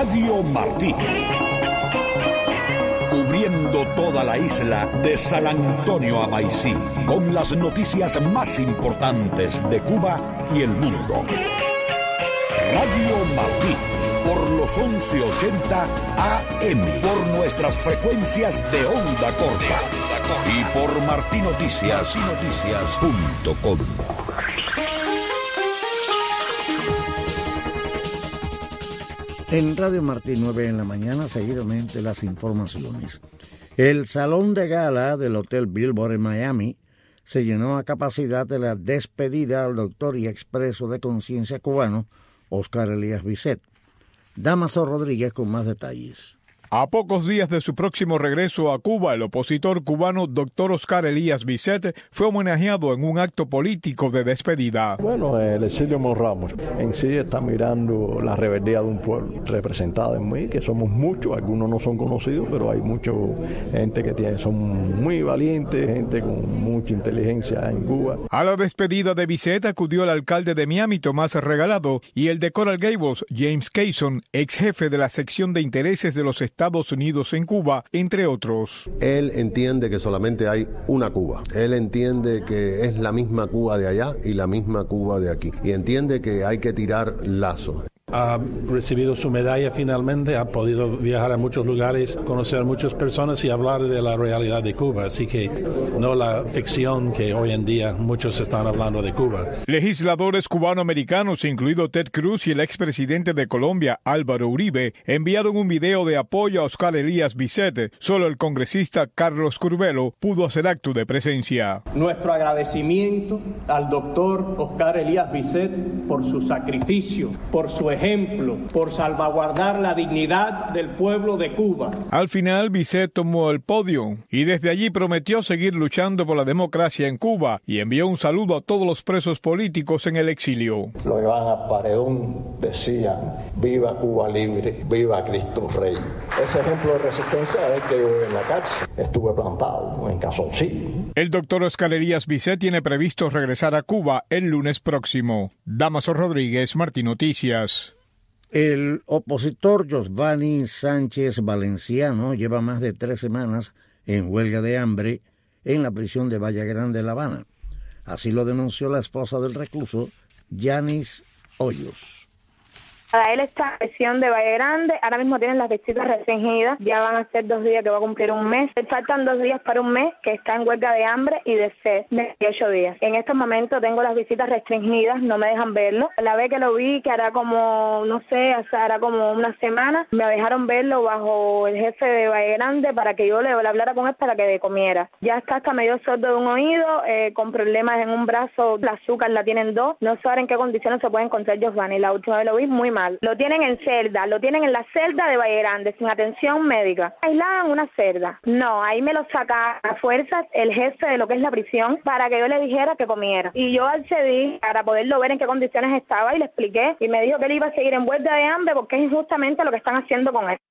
Radio Martí. Cubriendo toda la isla de San Antonio a Maicí, con las noticias más importantes de Cuba y el mundo. Radio Martí, por los 1180 AM, por nuestras frecuencias de onda corta y por martinoticias.com. En Radio Martí 9 en la mañana, seguidamente las informaciones. El salón de gala del Hotel Billboard en Miami se llenó a capacidad de la despedida al doctor y expreso de conciencia cubano, Oscar Elías Bisset. Damaso Rodríguez con más detalles. A pocos días de su próximo regreso a Cuba, el opositor cubano Dr. Oscar Elías Bisset fue homenajeado en un acto político de despedida. Bueno, el exilio Monramos en sí está mirando la rebeldía de un pueblo representada en mí, que somos muchos, algunos no son conocidos, pero hay mucha gente que son muy valientes, gente con mucha inteligencia en Cuba. A la despedida de Bisset acudió el alcalde de Miami, Tomás Regalado, y el de Coral Gables, James Kayson, ex jefe de la sección de intereses de los Estados Unidos en Cuba, entre otros. Él entiende que solamente hay una Cuba. Él entiende que es la misma Cuba de allá y la misma Cuba de aquí. Y entiende que hay que tirar lazos. Ha recibido su medalla finalmente, ha podido viajar a muchos lugares, conocer a muchas personas y hablar de la realidad de Cuba, así que no la ficción que hoy en día muchos están hablando de Cuba. Legisladores cubanoamericanos, incluido Ted Cruz y el expresidente de Colombia, Álvaro Uribe, enviaron un video de apoyo a Oscar Elías Bisset. Solo el congresista Carlos Curbelo pudo hacer acto de presencia. Nuestro agradecimiento al doctor Oscar Elías Bisset por su sacrificio, por su ejemplo, por salvaguardar la dignidad del pueblo de Cuba. Al final, Bisset tomó el podio y desde allí prometió seguir luchando por la democracia en Cuba y envió un saludo a todos los presos políticos en el exilio. Lo llevaban a paredón, decían, viva Cuba libre, viva Cristo Rey. Ese ejemplo de resistencia es que yo en la cárcel estuve plantado en Calzoncillo. El doctor Oscar Elías Bisset tiene previsto regresar a Cuba el lunes próximo. Damaso Rodríguez, Martín Noticias. El opositor Josvani Sánchez Valenciano lleva más de 3 semanas en huelga de hambre en la prisión de Valle Grande, La Habana. Así lo denunció la esposa del recluso, Yanis Hoyos. Para él esta prisión de Valle Grande, ahora mismo tienen las visitas restringidas, ya van a ser 2 días que va a cumplir un mes, le faltan 2 días para un mes que está en huelga de hambre y de sed, 28 días. En estos momentos tengo las visitas restringidas, no me dejan verlo. La vez que lo vi, que hará como, no sé, hará como una semana, me dejaron verlo bajo el jefe de Valle Grande para que yo le hablara con él para que comiera. Ya está hasta medio sordo de un oído, con problemas en un brazo, la azúcar la tienen 2, no saben en qué condiciones se puede encontrar Josvani. La última vez lo vi muy mal. Lo tienen en celda, lo tienen en la celda de Valle Grande, sin atención médica. Aislada en una celda. No, ahí me lo saca a fuerzas el jefe de lo que es la prisión para que yo le dijera que comiera. Y yo accedí para poderlo ver en qué condiciones estaba y le expliqué. Y me dijo que él iba a seguir en huelga de hambre porque es injustamente lo que están haciendo con él.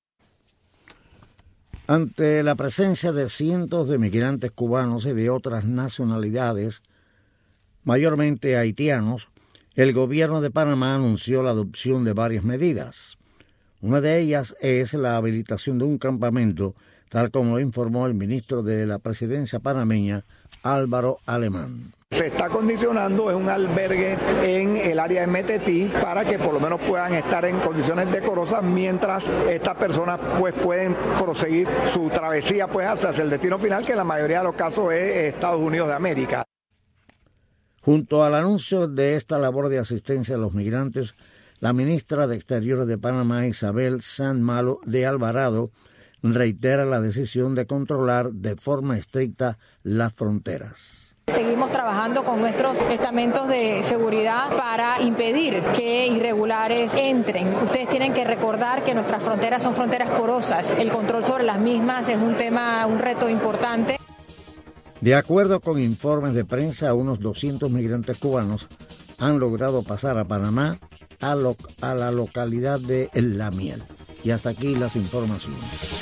Ante la presencia de cientos de migrantes cubanos y de otras nacionalidades, mayormente haitianos, el gobierno de Panamá anunció la adopción de varias medidas. Una de ellas es la habilitación de un campamento, tal como lo informó el ministro de la Presidencia panameña, Álvaro Alemán. Se está condicionando es un albergue en el área de Metetí para que por lo menos puedan estar en condiciones decorosas mientras estas personas pues pueden proseguir su travesía pues hacia el destino final, que en la mayoría de los casos es Estados Unidos de América. Junto al anuncio de esta labor de asistencia a los migrantes, la ministra de Exteriores de Panamá, Isabel San Malo de Alvarado, reitera la decisión de controlar de forma estricta las fronteras. Seguimos trabajando con nuestros estamentos de seguridad para impedir que irregulares entren. Ustedes tienen que recordar que nuestras fronteras son fronteras porosas. El control sobre las mismas es un reto importante. De acuerdo con informes de prensa, unos 200 migrantes cubanos han logrado pasar a Panamá a la localidad de La Miel. Y hasta aquí las informaciones.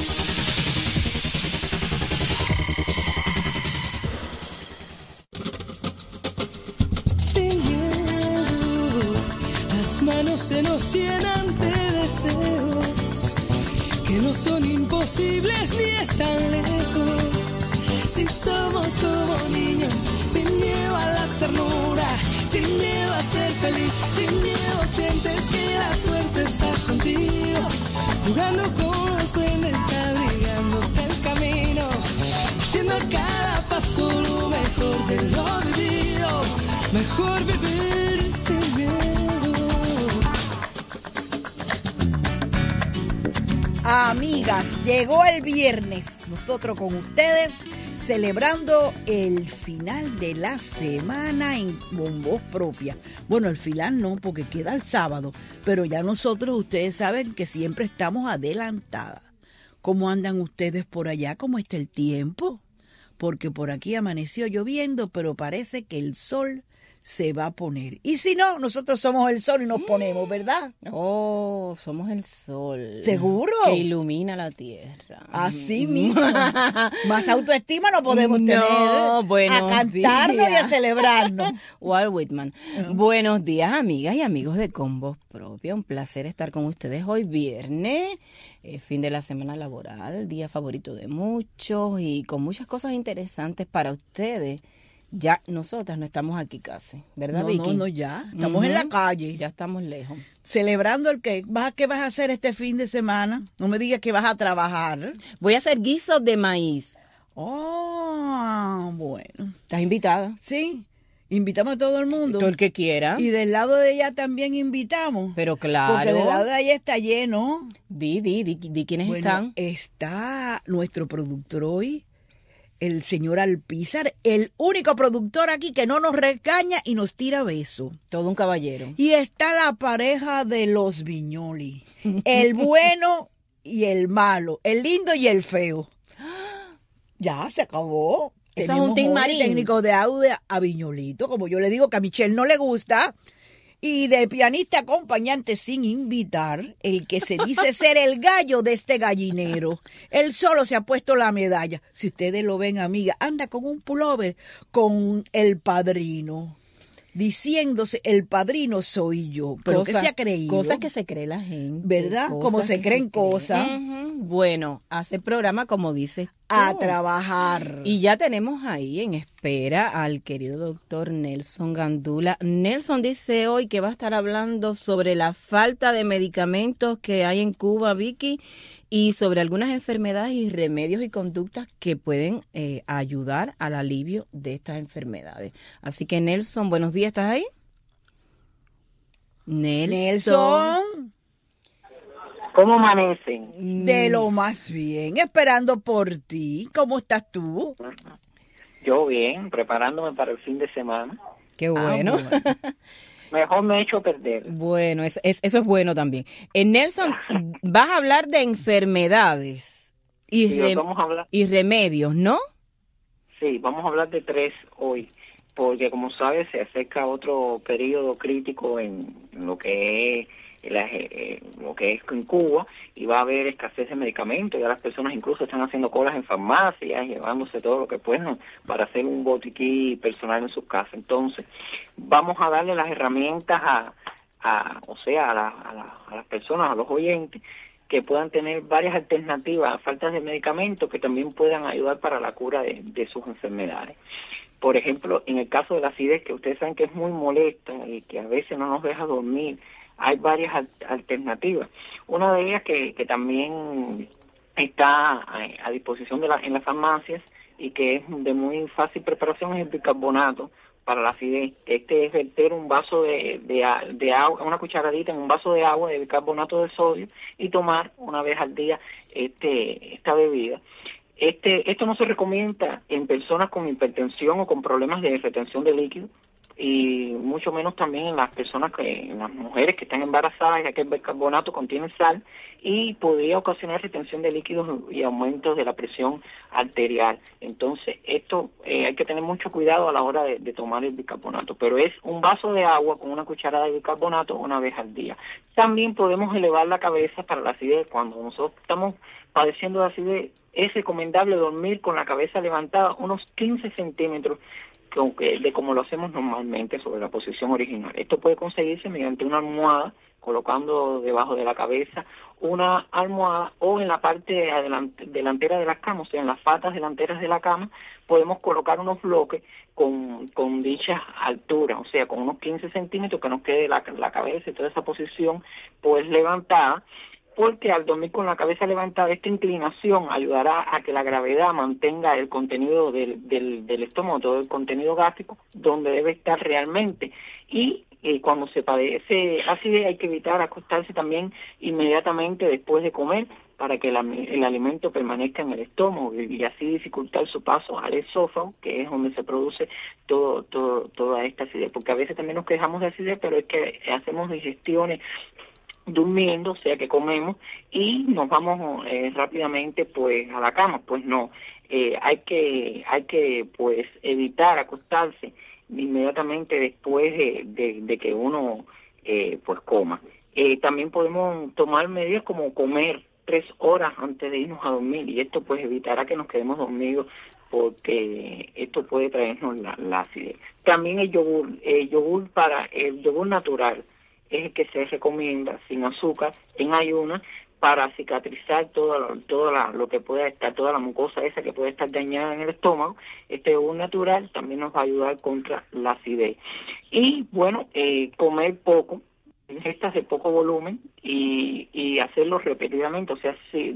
Sin miedo, las manos se nos llenan de deseos. que no son imposibles ni están lejos. Si somos como niños, sin miedo a la ternura, sin miedo a ser feliz, sin miedo sientes que la suerte está contigo, jugando con los duendes, abrigándote el camino, haciendo a cada paso lo mejor de lo vivido, mejor vivir sin miedo. Amigas, llegó el viernes, nosotros con ustedes celebrando el final de la semana con voz propia. Bueno, el final no, porque queda el sábado, pero ya nosotros, ustedes saben que siempre estamos adelantadas. ¿Cómo andan ustedes por allá? ¿Cómo está el tiempo? Porque por aquí amaneció lloviendo, pero parece que el sol se va a poner. Y si no, nosotros somos el sol y nos ponemos, ¿verdad? Oh, somos el sol. ¿Seguro? Que ilumina la tierra. Así mismo. Más autoestima no podemos tener. Buenos a cantarnos días. y a celebrarnos. Walt Whitman. Buenos días, amigas y amigos de Con Voz Propia. Un placer estar con ustedes hoy viernes, fin de la semana laboral, día favorito de muchos y con muchas cosas interesantes para ustedes. Ya nosotras no estamos aquí casi, ¿verdad, Vicky? No, ya. Estamos en la calle. Ya estamos lejos. Celebrando el qué. ¿Qué vas a hacer este fin de semana? No me digas que vas a trabajar. Voy a hacer guisos de maíz. Oh, bueno. ¿Estás invitada? Sí. Invitamos a todo el mundo. Todo el que quiera. Y del lado de ella también invitamos. Pero claro. Porque del lado de ella está lleno. Di quiénes están. Está nuestro productor hoy, el señor Alpizar, el único productor aquí que no nos regaña y nos tira besos. Todo un caballero. Y está la pareja de los Viñoli, el bueno y el malo, el lindo y el feo. Ya, se acabó. Eso es un team marín. Técnico de audio a Viñolito, como yo le digo que a Michelle no le gusta. Y de pianista acompañante sin invitar, el que se dice ser el gallo de este gallinero. Él solo se ha puesto la medalla. Si ustedes lo ven, amiga, anda con un pullover con el padrino, diciéndose, el padrino soy yo. Pero ¿qué se ha creído? Cosas que se cree la gente. ¿Verdad? Como se creen cosas. Bueno, hace programa como dices tú. A trabajar. Y ya tenemos ahí en espera al querido doctor Nelson Gandula. Nelson dice hoy que va a estar hablando sobre la falta de medicamentos que hay en Cuba, Vicky, y sobre algunas enfermedades y remedios y conductas que pueden ayudar al alivio de estas enfermedades. Así que Nelson, buenos días, ¿estás ahí? Nelson. ¿Cómo amanecen? De lo más bien, esperando por ti. ¿Cómo estás tú? Yo bien, preparándome para el fin de semana. Qué bueno. Mejor me he hecho perder. Bueno, eso es bueno también. Nelson, vas a hablar de enfermedades vamos a hablar. Y remedios, ¿no? Sí, vamos a hablar de 3 hoy, porque como sabes se acerca otro periodo crítico en lo que es en Cuba, y va a haber escasez de medicamentos. Ya las personas incluso están haciendo colas en farmacias, llevándose todo lo que puedan para hacer un botiquín personal en sus casas. Entonces, vamos a darle las herramientas a las personas, a los oyentes, que puedan tener varias alternativas a faltas de medicamentos que también puedan ayudar para la cura de sus enfermedades. Por ejemplo, en el caso de la acidez, que ustedes saben que es muy molesta y que a veces no nos deja dormir, hay varias alternativas. Una de ellas que también está a disposición en las farmacias y que es de muy fácil preparación es el bicarbonato para la acidez. Este es verter un vaso de agua, una cucharadita en un vaso de agua de bicarbonato de sodio y tomar una vez al día esta bebida. Esto no se recomienda en personas con hipertensión o con problemas de retención de líquido, y mucho menos también en las mujeres que están embarazadas, ya que el bicarbonato contiene sal y podría ocasionar retención de líquidos y aumentos de la presión arterial. Entonces, esto hay que tener mucho cuidado a la hora de tomar el bicarbonato, pero es un vaso de agua con una cucharada de bicarbonato una vez al día. También podemos elevar la cabeza para la acidez. Cuando nosotros estamos padeciendo de acidez, es recomendable dormir con la cabeza levantada unos 15 centímetros de como lo hacemos normalmente sobre la posición original. Esto puede conseguirse mediante una almohada, colocando debajo de la cabeza una almohada, o en la parte delantera de las camas, o sea, en las patas delanteras de la cama, podemos colocar unos bloques con dicha altura, o sea, con unos 15 centímetros, que nos quede la cabeza y toda esa posición pues levantada, porque al dormir con la cabeza levantada, esta inclinación ayudará a que la gravedad mantenga el contenido del estómago, todo el contenido gástrico, donde debe estar realmente. Y cuando se padece acidez, hay que evitar acostarse también inmediatamente después de comer, para que el alimento permanezca en el estómago y así dificultar su paso al esófago, que es donde se produce toda esta acidez. Porque a veces también nos quejamos de acidez, pero es que hacemos digestiones durmiendo, o sea que comemos y nos vamos rápidamente pues a la cama. Pues no, hay que pues evitar acostarse inmediatamente después de que uno pues coma. También podemos tomar medidas como comer 3 horas antes de irnos a dormir, y esto pues evitará que nos quedemos dormidos, porque esto puede traernos la acidez. También el yogur natural es el que se recomienda sin azúcar en ayunas, para cicatrizar toda lo que pueda estar, toda la mucosa esa que puede estar dañada en el estómago. Este yogur natural también nos va a ayudar contra la acidez. Y bueno, comer poco, ingestas de poco volumen, y hacerlo repetidamente, o sea,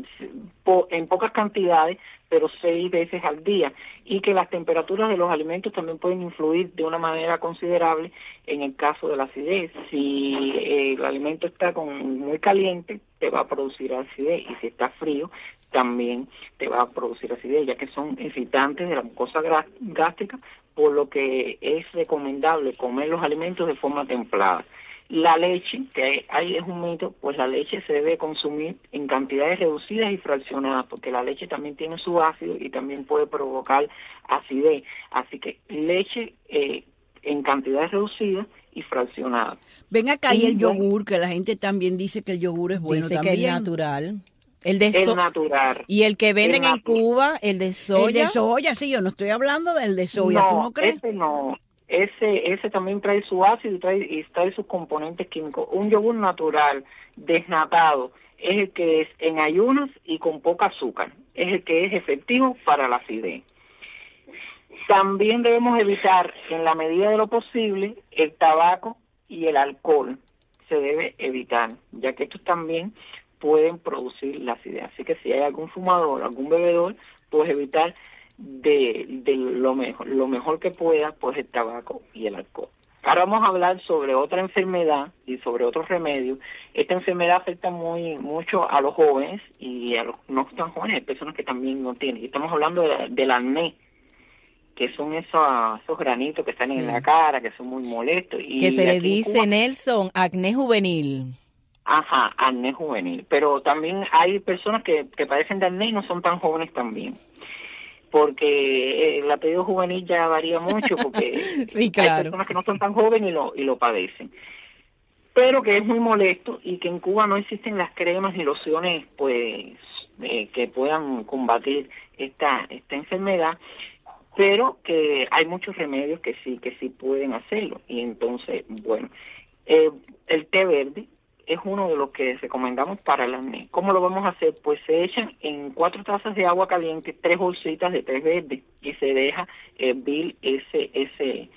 en pocas cantidades, pero 6 veces al día, y que las temperaturas de los alimentos también pueden influir de una manera considerable en el caso de la acidez. Si el alimento está muy caliente, te va a producir acidez, y si está frío, también te va a producir acidez, ya que son irritantes de la mucosa gástrica, por lo que es recomendable comer los alimentos de forma templada. La leche, que ahí es un mito, pues la leche se debe consumir en cantidades reducidas y fraccionadas, porque la leche también tiene su ácido y también puede provocar acidez. Así que leche en cantidades reducidas y fraccionadas. Ven acá, y el yogur, que la gente también dice que el yogur es bueno también. Dice que es natural. El natural. Y el que venden en Cuba, el de soya. El de soya, sí, yo no estoy hablando del de soya, ¿tú no crees? Ese no. Ese también trae su ácido y trae sus componentes químicos. Un yogur natural, desnatado, es el que es en ayunas y con poca azúcar. Es el que es efectivo para la acidez. También debemos evitar, en la medida de lo posible, el tabaco y el alcohol. Se debe evitar, ya que estos también pueden producir la acidez. Así que si hay algún fumador, algún bebedor, pues evitar de lo mejor que pueda, pues el tabaco y el alcohol. Ahora vamos a hablar sobre otra enfermedad y sobre otros remedios. Esta enfermedad afecta mucho a los jóvenes y a los no tan jóvenes, personas que también no tienen. Y estamos hablando del acné, que son esos granitos que están en la cara, que son muy molestos. Y que se le dice, Nelson, acné juvenil. Ajá, acné juvenil. Pero también hay personas que padecen de acné y no son tan jóvenes también, porque el apellido juvenil ya varía mucho, porque sí, claro, hay personas que no son tan jóvenes y lo padecen, pero que es muy molesto, y que en Cuba no existen las cremas y lociones pues que puedan combatir esta enfermedad, pero que hay muchos remedios que sí pueden hacerlo. Y entonces, bueno, el té verde es uno de los que recomendamos para el acné. ¿Cómo lo vamos a hacer? Pues se echan en 4 tazas de agua caliente 3 bolsitas de té verde, y se deja hervir ese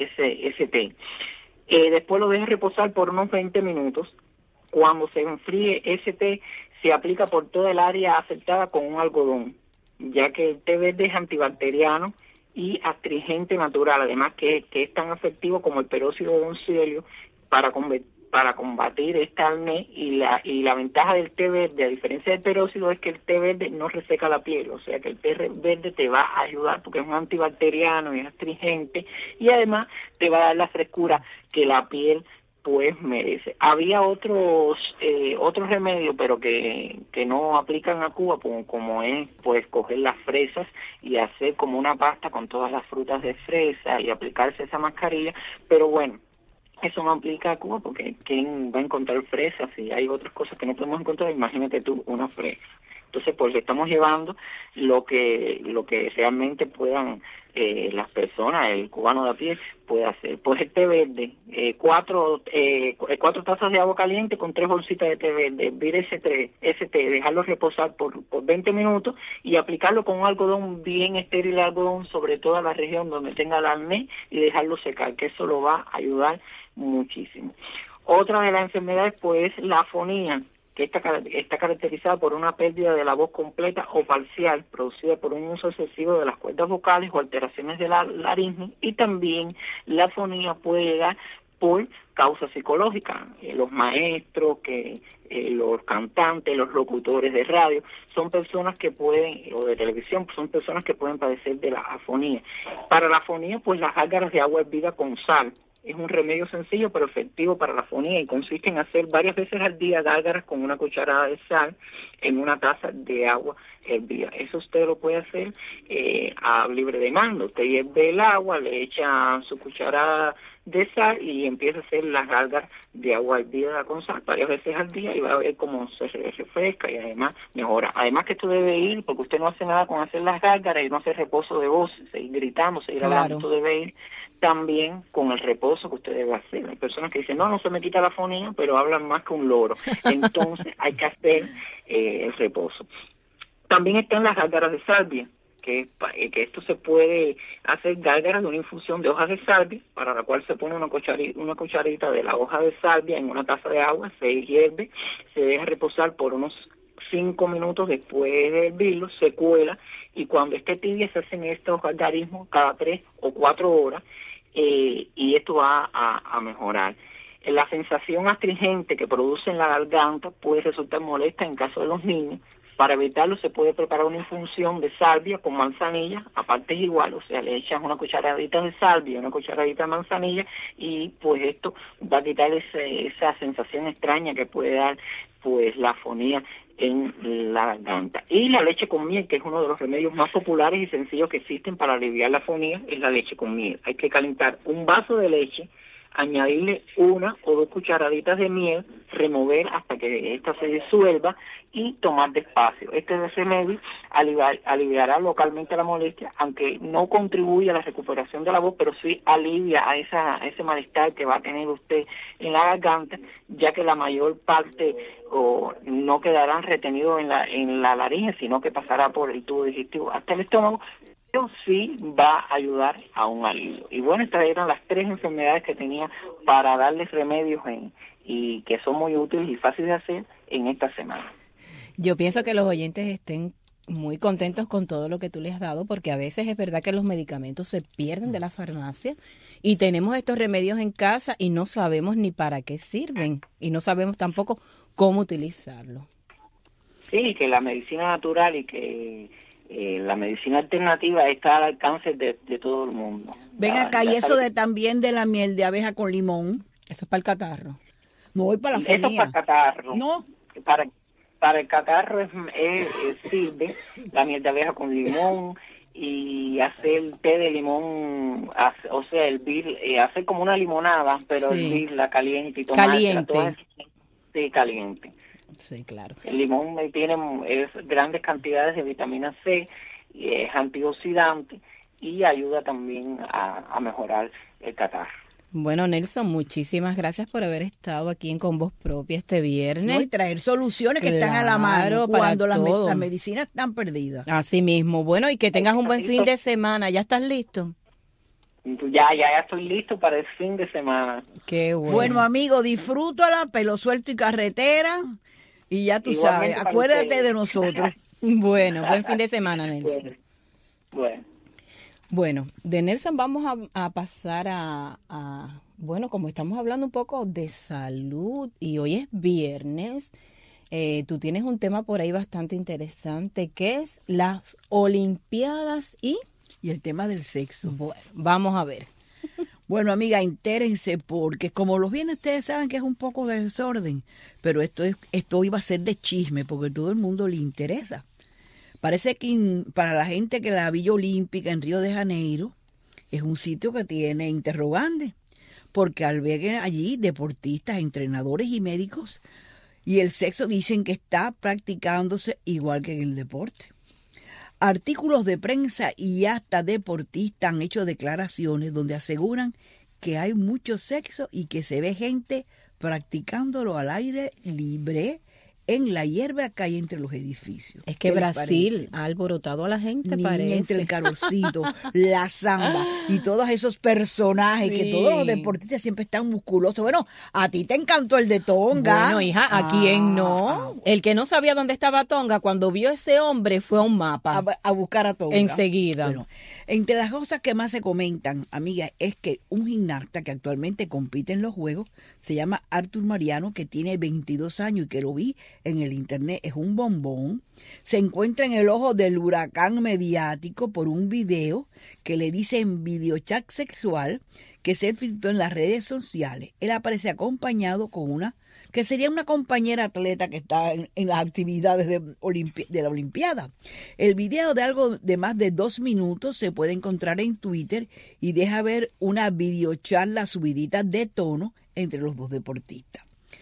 té. Después lo deja reposar por unos 20 minutos. Cuando se enfríe ese té, se aplica por toda el área afectada con un algodón, ya que el té verde es antibacteriano y astringente natural, además que es tan efectivo como el peróxido de oncilio para combatir esta acné. Y la ventaja del té verde, a diferencia del peróxido, es que el té verde no reseca la piel, o sea que el té verde te va a ayudar porque es un antibacteriano y es astringente, y además te va a dar la frescura que la piel pues merece. Había otros remedios, pero que no aplican a Cuba, como es pues coger las fresas y hacer como una pasta con todas las frutas de fresa y aplicarse esa mascarilla, pero bueno, eso no aplica a Cuba, porque ¿quién va a encontrar fresas? Si hay otras cosas que no podemos encontrar, imagínate tú una fresa. Entonces, pues le estamos llevando lo que realmente puedan las personas, el cubano de a pie puede hacer. Pues el té verde, 4 tazas de agua caliente con 3 bolsitas de té verde, hervir ese té, dejarlo reposar por 20 minutos y aplicarlo con un algodón bien estéril, algodón sobre toda la región donde tenga el acné y dejarlo secar, que eso lo va a ayudar muchísimo. Otra de las enfermedades pues es la afonía, que está caracterizada por una pérdida de la voz completa o parcial producida por un uso excesivo de las cuerdas vocales o alteraciones de la laringe, y también la afonía puede llegar por causas psicológicas. Los maestros, los cantantes, los locutores de radio, son personas que pueden, o de televisión, son personas que pueden padecer de la afonía. Para la afonía, pues las gárgaras de agua hervida con sal es un remedio sencillo pero efectivo para la afonía y consiste en hacer varias veces al día gárgaras con una cucharada de sal en una taza de agua hervida. Eso usted lo puede hacer a libre demanda. Usted hierve el agua, le echa su cucharada de sal y empieza a hacer las gárgaras de agua hervida con sal varias veces al día y va a ver cómo se refresca y además mejora. Además que esto debe ir, porque usted no hace nada con hacer las gárgaras y no hace reposo de voz, seguir gritando, seguir hablando, esto debe ir también con el reposo que usted debe hacer. Hay personas que dicen, no se me quita la afonía, pero hablan más que un loro. Entonces hay que hacer el reposo. También están las gárgaras de salvia, que esto se puede hacer gárgaras de una infusión de hojas de salvia, para la cual se pone una cucharita de la hoja de salvia en una taza de agua, se hierve, se deja reposar por unos 5 minutos después de hervirlo, se cuela y cuando esté tibia se hacen estos gargarismos cada 3 o 4 horas y esto va a mejorar. La sensación astringente que produce en la garganta puede resultar molesta en caso de los niños. Para evitarlo se puede preparar una infusión de salvia con manzanilla, a partes igual, o sea, le echas una cucharadita de salvia, una cucharadita de manzanilla y pues esto va a quitar esa sensación extraña que puede dar pues la afonía en la garganta. Y la leche con miel, que es uno de los remedios más populares y sencillos que existen para aliviar la afonía, es la leche con miel. Hay que calentar un vaso de leche, añadirle 1 o 2 cucharaditas de miel, remover hasta que ésta se disuelva y tomar despacio. Este remedio aliviará localmente la molestia, aunque no contribuye a la recuperación de la voz, pero sí alivia a ese malestar que va a tener usted en la garganta, ya que la mayor parte no quedarán retenidos en la laringe, sino que pasará por el tubo digestivo hasta el estómago. Sí va a ayudar a un alivio. Y bueno, estas eran las 3 enfermedades que tenía para darles remedios y que son muy útiles y fáciles de hacer en esta semana. Yo pienso que los oyentes estén muy contentos con todo lo que tú les has dado, porque a veces es verdad que los medicamentos se pierden de la farmacia y tenemos estos remedios en casa y no sabemos ni para qué sirven y no sabemos tampoco cómo utilizarlos. Sí, que la medicina natural y que la medicina alternativa está al alcance de todo el mundo. Ven acá, y eso también de la miel de abeja con limón. Eso es para el catarro. No, voy para la afonía. Eso es para el catarro. No. Para el catarro sirve la miel de abeja con limón y hacer té de limón, o sea, hacer como una limonada, pero hervirla caliente y tomarla. Caliente. Sí, caliente. Sí, claro. El limón tiene grandes cantidades de vitamina C, y es antioxidante y ayuda también a mejorar el catarro. Bueno, Nelson, muchísimas gracias por haber estado aquí en Con Voz Propia este viernes. No, y traer soluciones que están a la mano cuando las medicinas están perdidas. Así mismo. Bueno, y que tengas un buen fin de semana. ¿Ya estás listo? Ya estoy listo para el fin de semana. Qué bueno. Bueno, amigo, disfrútala, pelo suelto y carretera. Y ya tú sabes, acuérdate de nosotros. Bueno, buen fin de semana, Nelson. Bueno, de Nelson vamos a pasar bueno, como estamos hablando un poco de salud y hoy es viernes, tú tienes un tema por ahí bastante interesante que es las Olimpiadas y el tema del sexo. Bueno, vamos a ver. Bueno, amiga, entérense porque como los viernes ustedes saben que es un poco de desorden, pero esto iba a ser de chisme porque todo el mundo le interesa. Parece que para la gente que la Villa Olímpica en Río de Janeiro es un sitio que tiene interrogantes, porque albergan allí deportistas, entrenadores y médicos y el sexo dicen que está practicándose igual que en el deporte. Artículos de prensa y hasta deportistas han hecho declaraciones donde aseguran que hay mucho sexo y que se ve gente practicándolo al aire libre en la hierba que hay entre los edificios. Es que Brasil ha alborotado a la gente, Niña, parece. entre el carocito, la samba y todos esos personajes que todos los deportistas siempre están musculosos. Bueno, a ti te encantó el de Tonga. Bueno, hija, ¿a quién no? El que no sabía dónde estaba Tonga, cuando vio ese hombre, fue a un mapa. A buscar a Tonga. Enseguida. Bueno, entre las cosas que más se comentan, amiga, es que un gimnasta que actualmente compite en los Juegos se llama Artur Mariano, que tiene 22 años y que lo vi en el internet, es un bombón. Se encuentra en el ojo del huracán mediático por un video que le dice en videochat sexual que se filtró en las redes sociales. Él aparece acompañado con una que sería una compañera atleta que está en las actividades de la Olimpiada. El video de algo de más de 2 minutos se puede encontrar en Twitter y deja ver una videocharla subidita de tono entre los dos deportistas.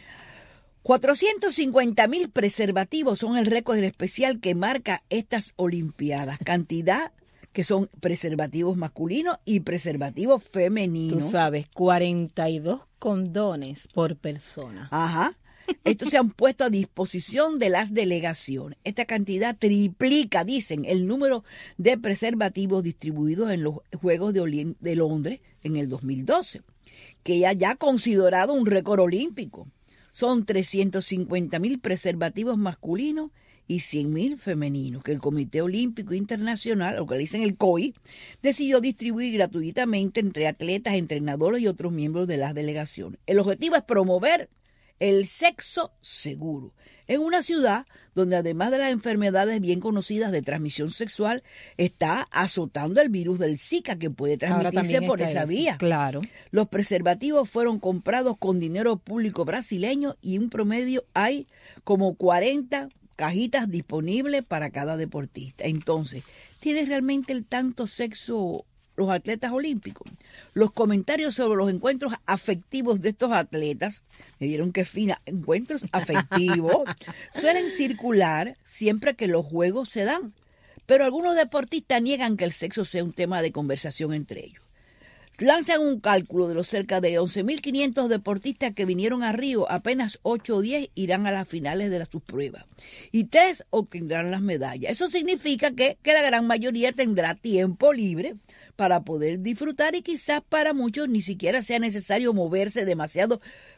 450,000 preservativos son el récord especial que marca estas Olimpiadas. Cantidad que son preservativos masculinos y preservativos femeninos. Tú sabes, 42 condones por persona. Ajá. Estos se han puesto a disposición de las delegaciones. Esta cantidad triplica, dicen, el número de preservativos distribuidos en los Juegos de Londres en el 2012, que ya ha considerado un récord olímpico. Son 350,000 preservativos masculinos y 100,000 femeninos que el Comité Olímpico Internacional, lo que le dicen el COI, decidió distribuir gratuitamente entre atletas, entrenadores y otros miembros de las delegaciones. El objetivo es promover el sexo seguro en una ciudad donde, además de las enfermedades bien conocidas de transmisión sexual, está azotando el virus del Zika, que puede transmitirse por esa vía. Claro. Los preservativos fueron comprados con dinero público brasileño y un promedio hay como 40 cajitas disponibles para cada deportista. Entonces, ¿tiene realmente el tanto sexo los atletas olímpicos? Los comentarios sobre los encuentros afectivos de estos atletas, me dieron que fina, encuentros afectivos, suelen circular siempre que los juegos se dan, pero algunos deportistas niegan que el sexo sea un tema de conversación entre ellos. Lanzan un cálculo de los cerca de 11,500 deportistas que vinieron a Río, apenas 8 o 10 irán a las finales de sus pruebas y 3 obtendrán las medallas. Eso significa que la gran mayoría tendrá tiempo libre para poder disfrutar y quizás para muchos ni siquiera sea necesario moverse demasiado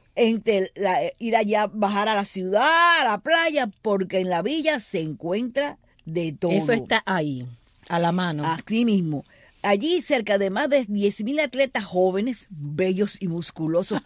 ir allá, bajar a la ciudad, a la playa, porque en la villa se encuentra de todo. Eso está ahí, a la mano. Aquí mismo. Allí cerca de más de 10,000 atletas jóvenes, bellos y musculosos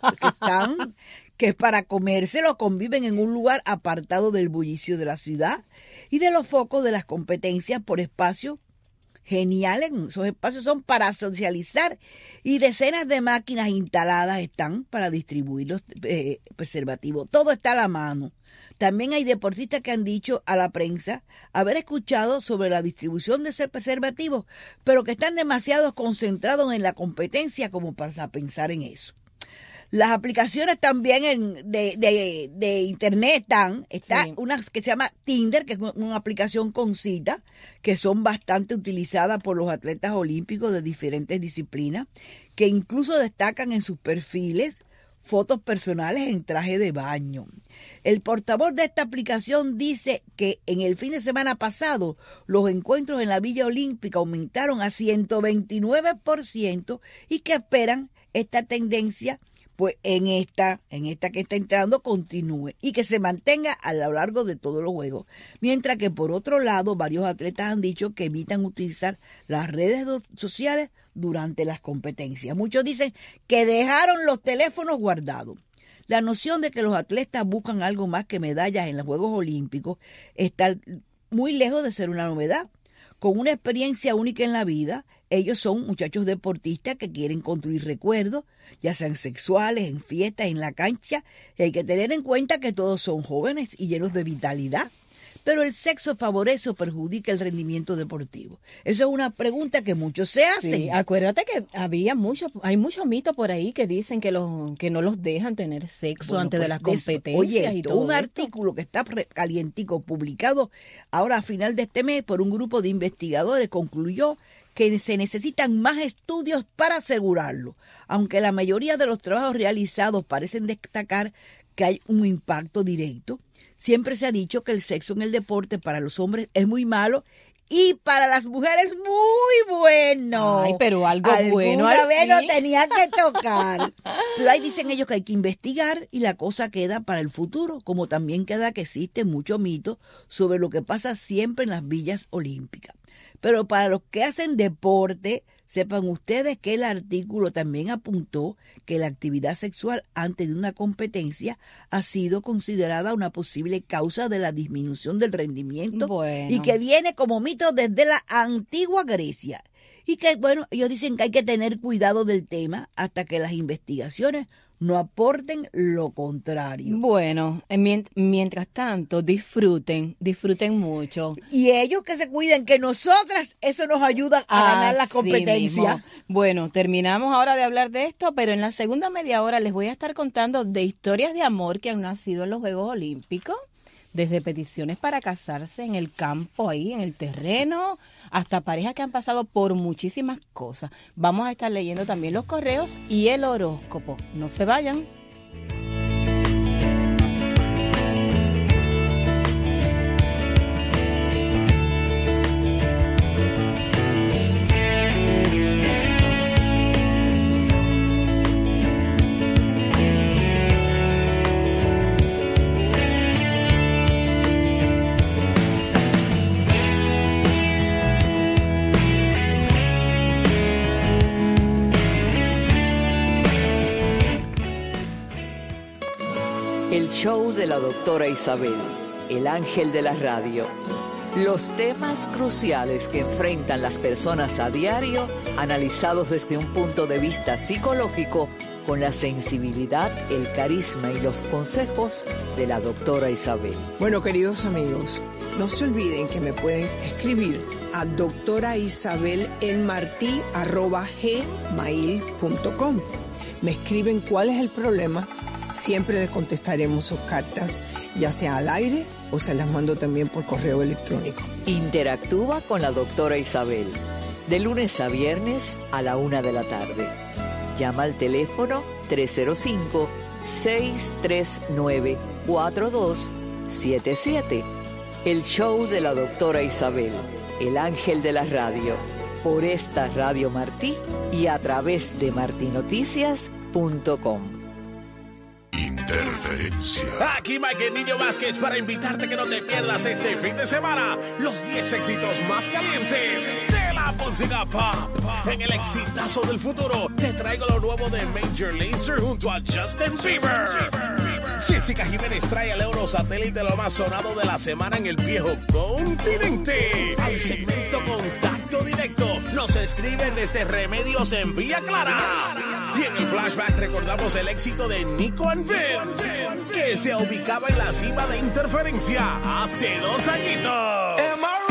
que para comérselo conviven en un lugar apartado del bullicio de la ciudad y de los focos de las competencias por espacio geniales. Esos espacios son para socializar y decenas de máquinas instaladas están para distribuir los preservativos. Todo está a la mano. También hay deportistas que han dicho a la prensa haber escuchado sobre la distribución de preservativos, pero que están demasiado concentrados en la competencia como para pensar en eso. Las aplicaciones también de internet está sí. Una que se llama Tinder, que es una aplicación con cita, que son bastante utilizadas por los atletas olímpicos de diferentes disciplinas, que incluso destacan en sus perfiles fotos personales en traje de baño. El portavoz de esta aplicación dice que en el fin de semana pasado los encuentros en la Villa Olímpica aumentaron a 129% y que esperan esta tendencia pues en esta que está entrando continúe y que se mantenga a lo largo de todos los juegos. Mientras que por otro lado, varios atletas han dicho que evitan utilizar las redes sociales durante las competencias. Muchos dicen que dejaron los teléfonos guardados. La noción de que los atletas buscan algo más que medallas en los Juegos Olímpicos está muy lejos de ser una novedad. Con una experiencia única en la vida, ellos son muchachos deportistas que quieren construir recuerdos, ya sean sexuales, en fiestas, en la cancha, y hay que tener en cuenta que todos son jóvenes y llenos de vitalidad. pero ¿el sexo favorece o perjudica el rendimiento deportivo? Eso es una pregunta que muchos se hacen. Sí, acuérdate que hay muchos mitos por ahí que dicen que no los dejan tener sexo antes de las competencias. Oye, y todo un esto. artículo que está calientico, publicado ahora a final de este mes por un grupo de investigadores, concluyó que se necesitan más estudios para asegurarlo, aunque la mayoría de los trabajos realizados parecen destacar que hay un impacto directo. Siempre se ha dicho que el sexo en el deporte para los hombres es muy malo y para las mujeres muy bueno. Ay, pero algo bueno. Alguna vez lo tenía que tocar. Pero ahí dicen ellos que hay que investigar y la cosa queda para el futuro, como también queda que existe mucho mito sobre lo que pasa siempre en las villas olímpicas. Pero para los que hacen deporte, sepan ustedes que el artículo también apuntó que la actividad sexual antes de una competencia ha sido considerada una posible causa de la disminución del rendimiento y que viene como mito desde la antigua Grecia. Y que, bueno, ellos dicen que hay que tener cuidado del tema hasta que las investigaciones no aporten lo contrario. Bueno, mientras tanto, disfruten mucho. Y ellos que se cuiden, que nosotras eso nos ayuda a ganar la competencia. Bueno, terminamos ahora de hablar de esto, pero en la segunda media hora les voy a estar contando de historias de amor que han nacido en los Juegos Olímpicos, desde peticiones para casarse en el campo, ahí en el terreno, hasta parejas que han pasado por muchísimas cosas. Vamos a estar leyendo también los correos y el horóscopo. No se vayan. El show de la doctora Isabel, el ángel de la radio. Los temas cruciales que enfrentan las personas a diario, analizados desde un punto de vista psicológico, con la sensibilidad, el carisma y los consejos de la doctora Isabel. Bueno, queridos amigos, no se olviden que me pueden escribir a doctoraisabelnmarti@gmail.com. Me escriben cuál es el problema. Siempre les contestaremos sus cartas, ya sea al aire o se las mando también por correo electrónico. Interactúa con la doctora Isabel, de lunes a viernes a la 1 de la tarde. Llama al teléfono 305-639-4277. El show de la doctora Isabel, el ángel de la radio, por esta Radio Martí y a través de martinoticias.com. Interferencia. Aquí Mike el Niño Vázquez para invitarte que no te pierdas este fin de semana los 10 éxitos más calientes de la música pop. En el exitazo del futuro te traigo lo nuevo de Major Lazer junto a Justin Bieber. Jessica Jiménez trae al Euro Satélite lo más sonado de la semana en el viejo continente. El segmento Contacto Directo nos escriben desde Remedios en Villa Clara. Y en el flashback recordamos el éxito de Nico and Vince, que se ubicaba en la cima de Interferencia hace 2 añitos.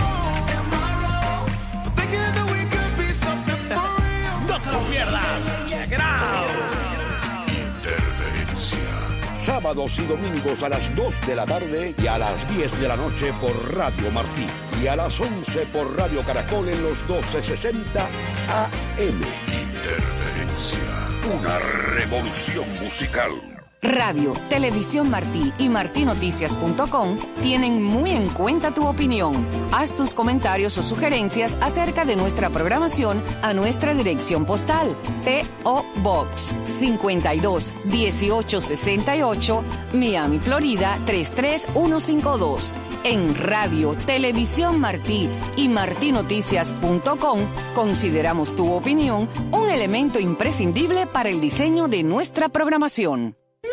No te lo pierdas. Check it out. Interferencia. Sábados y domingos a las 2 de la tarde y a las 10 de la noche por Radio Martí. Y a las 11 por Radio Caracol en los 1260 AM. Interferencia. Una revolución musical. Radio, Televisión Martí y martinoticias.com tienen muy en cuenta tu opinión. Haz tus comentarios o sugerencias acerca de nuestra programación a nuestra dirección postal. P.O. Box 52 1868, Miami, Florida 33152. En Radio, Televisión Martí y martinoticias.com consideramos tu opinión un elemento imprescindible para el diseño de nuestra programación.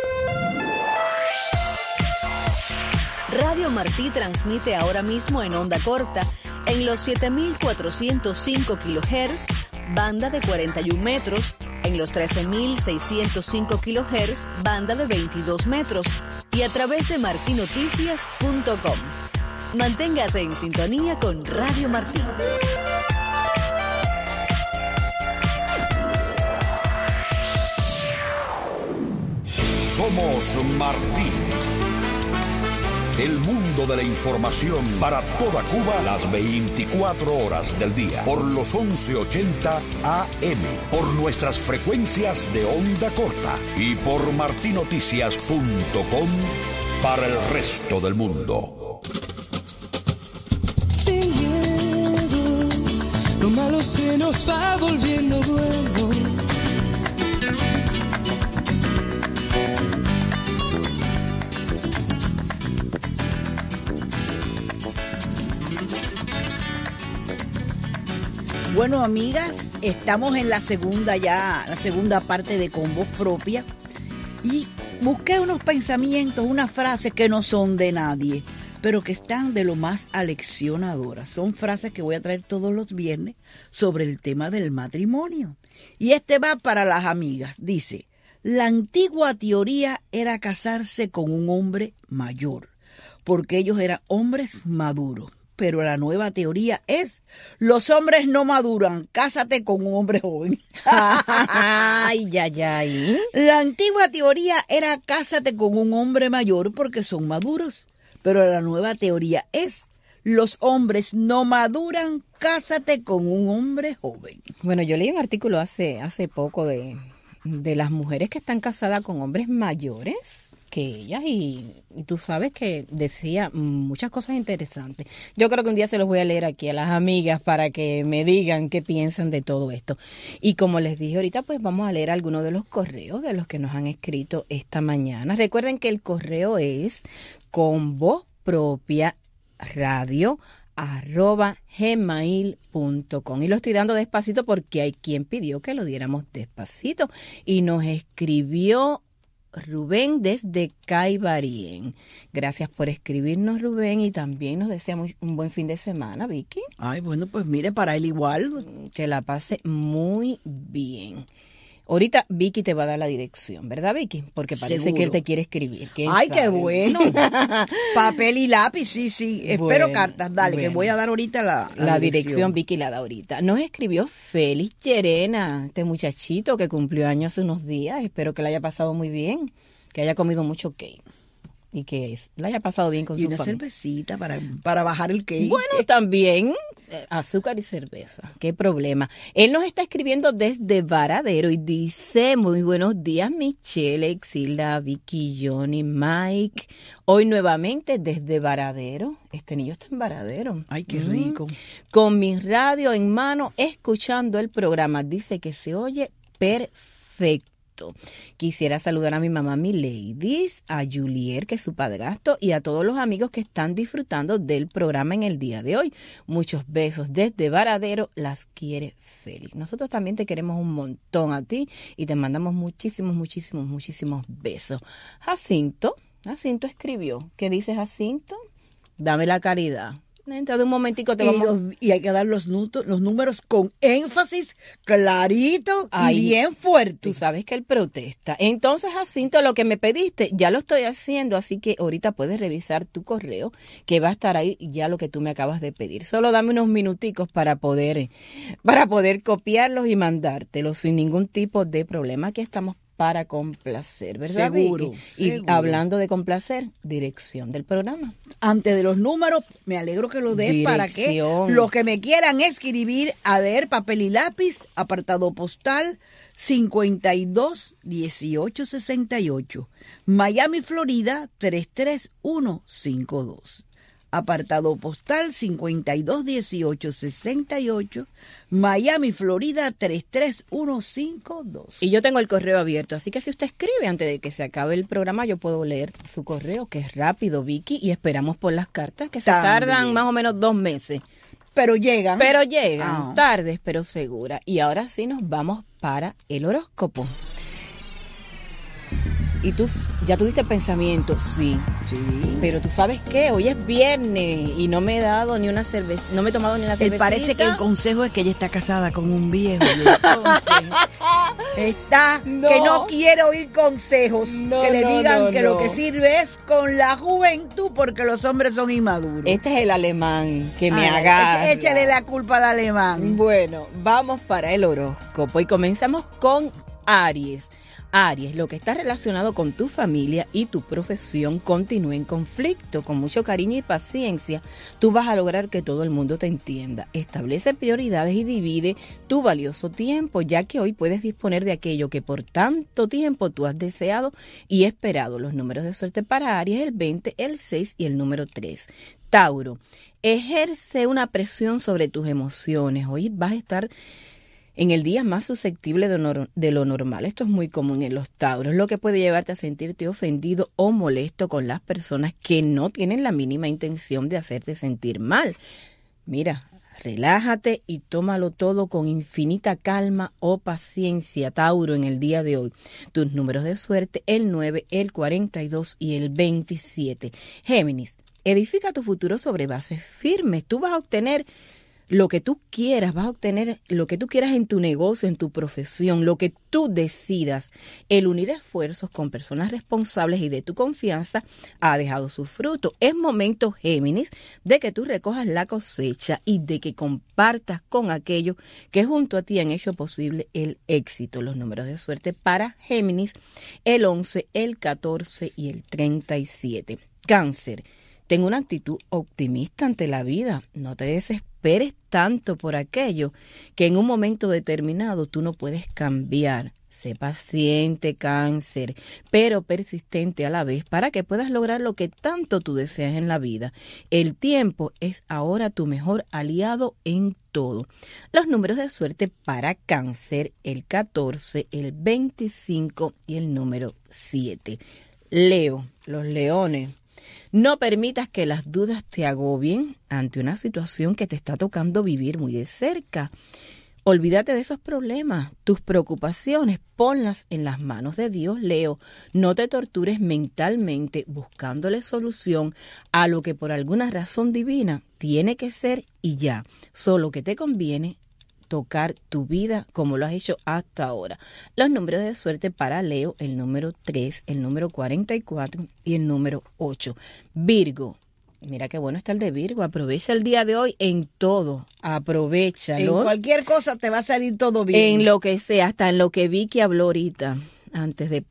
Radio Martí transmite ahora mismo en onda corta en los 7.405 kHz, banda de 41 metros, en los 13.605 kHz, banda de 22 metros, y a través de martinoticias.com. Manténgase en sintonía con Radio Martí. Somos Martí. El mundo de la información para toda Cuba las 24 horas del día. Por los 1180 AM. Por nuestras frecuencias de onda corta. Y por martinoticias.com para el resto del mundo. Sin miedo, lo malo se nos va volviendo bueno. Bueno, amigas, estamos en la segunda parte de Con Voz Propia y busqué unos pensamientos, unas frases que no son de nadie, pero que están de lo más aleccionadoras. Son frases que voy a traer todos los viernes sobre el tema del matrimonio. Y este va para las amigas. Dice, la antigua teoría era casarse con un hombre mayor, porque ellos eran hombres maduros. Pero la nueva teoría es, los hombres no maduran, cásate con un hombre joven. Ay, ay, ay. La antigua teoría era, cásate con un hombre mayor porque son maduros. Pero la nueva teoría es, los hombres no maduran, cásate con un hombre joven. Bueno, yo leí un artículo hace poco de las mujeres que están casadas con hombres mayores que ellas y tú sabes que decía muchas cosas interesantes. Yo creo que un día se los voy a leer aquí a las amigas para que me digan qué piensan de todo esto. Y como les dije ahorita, pues vamos a leer algunos de los correos de los que nos han escrito esta mañana. Recuerden que el correo es convozpropiaradio@gmail.com y lo estoy dando despacito porque hay quien pidió que lo diéramos despacito y nos escribió Rubén desde Caibarien. Gracias por escribirnos, Rubén, y también nos deseamos un buen fin de semana, Vicky. Ay, bueno, pues mire, para él igual. Que la pase muy bien. Ahorita Vicky te va a dar la dirección, ¿verdad, Vicky? Porque parece Seguro que él te quiere escribir. Ay, qué bueno. Papel y lápiz, sí. Espero cartas. Dale, que voy a dar ahorita la dirección. Vicky la da ahorita. Nos escribió Félix Llerena, este muchachito que cumplió años hace unos días. Espero que le haya pasado muy bien, que haya comido mucho cake y que le haya pasado bien con su familia. Y una cervecita para bajar el cake. Bueno, también azúcar y cerveza. ¿Qué problema? Él nos está escribiendo desde Varadero y dice, muy buenos días, Michelle, Exilda, Vicky, Johnny, Mike. Hoy nuevamente desde Varadero. Este niño está en Varadero. Ay, qué rico. Con mi radio en mano, escuchando el programa. Dice que se oye perfecto. Quisiera saludar a mi mamá, mi ladies, a Julier, que es su padrastro, y a todos los amigos que están disfrutando del programa en el día de hoy. Muchos besos desde Varadero, las quiere Félix. Nosotros también te queremos un montón a ti y te mandamos muchísimos besos. Jacinto escribió. ¿Qué dice Jacinto? Dame la caridad. Dentro de un momentico te vamos... Y hay que dar los números con énfasis clarito y bien fuerte. Tú sabes que él protesta. Entonces, Jacinto, lo que me pediste, ya lo estoy haciendo, así que ahorita puedes revisar tu correo, que va a estar ahí ya lo que tú me acabas de pedir. Solo dame unos minuticos para poder copiarlos y mandártelos sin ningún tipo de problema. Aquí estamos para complacer, ¿verdad? Seguro. Y hablando de complacer, dirección del programa. Antes de los números, me alegro que lo des para que los que me quieran escribir, a ver, papel y lápiz, apartado postal 521868, Miami, Florida 33152. Apartado postal 521868, Miami, Florida 33152. Y yo tengo el correo abierto, así que si usted escribe antes de que se acabe el programa, yo puedo leer su correo, que es rápido, Vicky, y esperamos por las cartas, que se tardan más o menos 2 meses. Pero llegan. Tardes, pero segura. Y ahora sí nos vamos para el horóscopo. Y tú ya tuviste pensamientos, sí. Pero tú sabes qué, hoy es viernes y no me he dado ni una cerveza, no me he tomado ni una cervecita. Parece que el consejo es que ella está casada con un viejo. Y entonces que no quiere oír consejos, que le digan que lo que sirve es con la juventud porque los hombres son inmaduros. Este es el alemán que me agarra. Échale la culpa al alemán. Bueno, vamos para el horóscopo y comenzamos con Aries. Aries, lo que está relacionado con tu familia y tu profesión continúa en conflicto. Con mucho cariño y paciencia, tú vas a lograr que todo el mundo te entienda. Establece prioridades y divide tu valioso tiempo, ya que hoy puedes disponer de aquello que por tanto tiempo tú has deseado y esperado. Los números de suerte para Aries, el 20, el 6 y el número 3. Tauro, ejerce una presión sobre tus emociones. Hoy vas a estar en el día más susceptible de lo normal. Esto es muy común en los Tauros, lo que puede llevarte a sentirte ofendido o molesto con las personas que no tienen la mínima intención de hacerte sentir mal. Mira, relájate y tómalo todo con infinita calma o paciencia, Tauro, en el día de hoy. Tus números de suerte, el 9, el 42 y el 27. Géminis, edifica tu futuro sobre bases firmes. Tú vas a obtener lo que tú quieras, vas a obtener lo que tú quieras en tu negocio, en tu profesión, lo que tú decidas. El unir esfuerzos con personas responsables y de tu confianza ha dejado su fruto. Es momento, Géminis, de que tú recojas la cosecha y de que compartas con aquellos que junto a ti han hecho posible el éxito. Los números de suerte para Géminis, el 11, el 14 y el 37. Cáncer, ten una actitud optimista ante la vida. No te desesperes tanto por aquello que en un momento determinado tú no puedes cambiar. Sé paciente, Cáncer, pero persistente a la vez para que puedas lograr lo que tanto tú deseas en la vida. El tiempo es ahora tu mejor aliado en todo. Los números de suerte para Cáncer, el 14, el 25 y el número 7. Leo, los leones. No permitas que las dudas te agobien ante una situación que te está tocando vivir muy de cerca. Olvídate de esos problemas, tus preocupaciones, ponlas en las manos de Dios, Leo. No te tortures mentalmente buscándole solución a lo que por alguna razón divina tiene que ser y ya. Solo que te conviene tocar tu vida como lo has hecho hasta ahora. Los números de suerte para Leo, el número 3, el número 44 y el número 8. Virgo, mira qué bueno está el de Virgo. Aprovecha el día de hoy en todo. Aprovéchalo. En cualquier cosa te va a salir todo bien. En lo que sea, hasta en lo que Vicky habló ahorita, antes de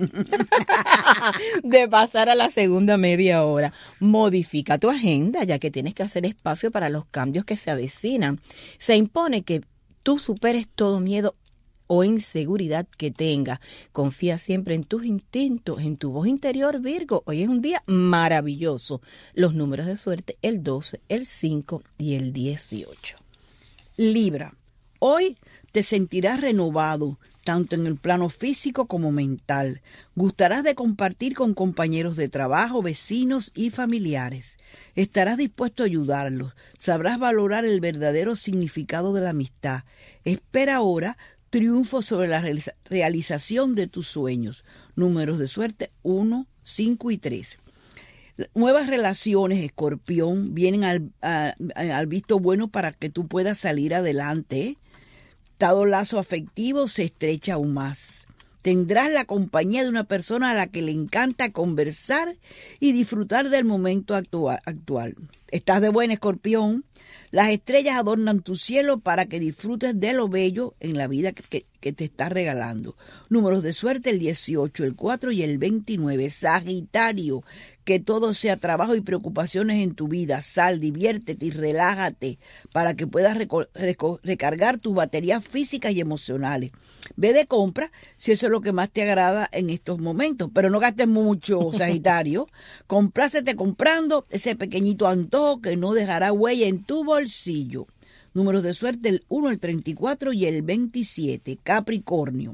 pasar a la segunda media hora. Modifica tu agenda, ya que tienes que hacer espacio para los cambios que se avecinan. Se impone que tú superes todo miedo o inseguridad que tengas. Confía siempre en tus instintos, en tu voz interior, Virgo. Hoy es un día maravilloso. Los números de suerte, el 12, el 5 y el 18. Libra, hoy te sentirás renovado, tanto en el plano físico como mental. Gustarás de compartir con compañeros de trabajo, vecinos y familiares. Estarás dispuesto a ayudarlos. Sabrás valorar el verdadero significado de la amistad. Espera ahora triunfo sobre la realización de tus sueños. Números de suerte 1, 5 y 3. Nuevas relaciones, Escorpión, vienen al visto bueno para que tú puedas salir adelante. Todo lazo afectivo se estrecha aún más. Tendrás la compañía de una persona a la que le encanta conversar y disfrutar del momento actual. Estás de buen, Escorpión. Las estrellas adornan tu cielo para que disfrutes de lo bello en la vida que te está regalando. Números de suerte, el 18, el 4 y el 29. Sagitario, que todo sea trabajo y preocupaciones en tu vida. Sal, diviértete y relájate para que puedas recargar tus baterías físicas y emocionales. Ve de compra si eso es lo que más te agrada en estos momentos, pero no gastes mucho, Sagitario. Complácete comprando ese pequeñito antojo que no dejará huella en tu bolsillo. Números de suerte, el 1, el 34 y el 27. Capricornio,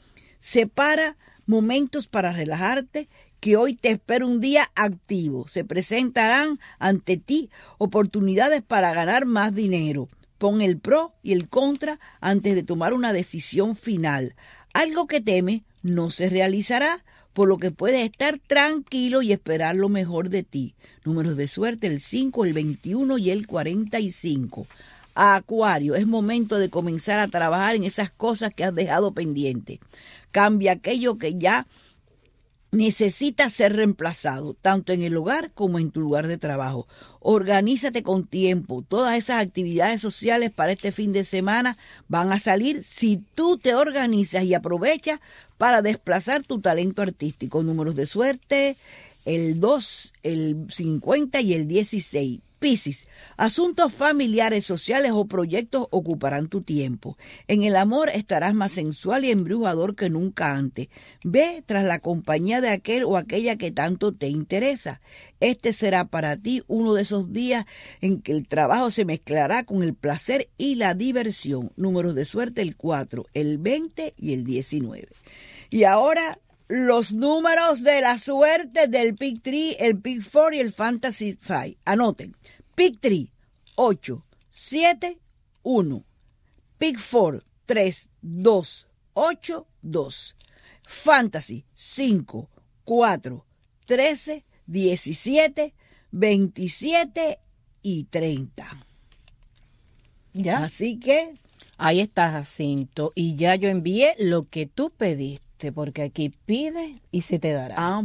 separa momentos para relajarte, que hoy te espera un día activo. Se presentarán ante ti oportunidades para ganar más dinero. Pon el pro y el contra antes de tomar una decisión final. Algo que temes no se realizará por lo que puedes estar tranquilo y esperar lo mejor de ti. Números de suerte: el 5, el 21 y el 45. Acuario, es momento de comenzar a trabajar en esas cosas que has dejado pendientes. Cambia aquello que ya necesita ser reemplazado, tanto en el hogar como en tu lugar de trabajo. Organízate con tiempo. Todas esas actividades sociales para este fin de semana van a salir si tú te organizas y aprovechas para desplazar tu talento artístico. Números de suerte: el 2, el 50 y el 16. Piscis, asuntos familiares, sociales o proyectos ocuparán tu tiempo. En el amor estarás más sensual y embrujador que nunca antes. Ve tras la compañía de aquel o aquella que tanto te interesa. Este será para ti uno de esos días en que el trabajo se mezclará con el placer y la diversión. Números de suerte: el 4, el 20 y el 19. Y ahora los números de la suerte del Pick 3, el Pick 4 y el Fantasy 5. Anoten. Pick 3, 8, 7, 1. Pick 4, 3, 2, 8, 2. Fantasy, 5, 4, 13, 17, 27 y 30. ¿Ya? Así que ahí está, Jacinto. Y ya yo envié lo que tú pediste, porque aquí pide y se te dará.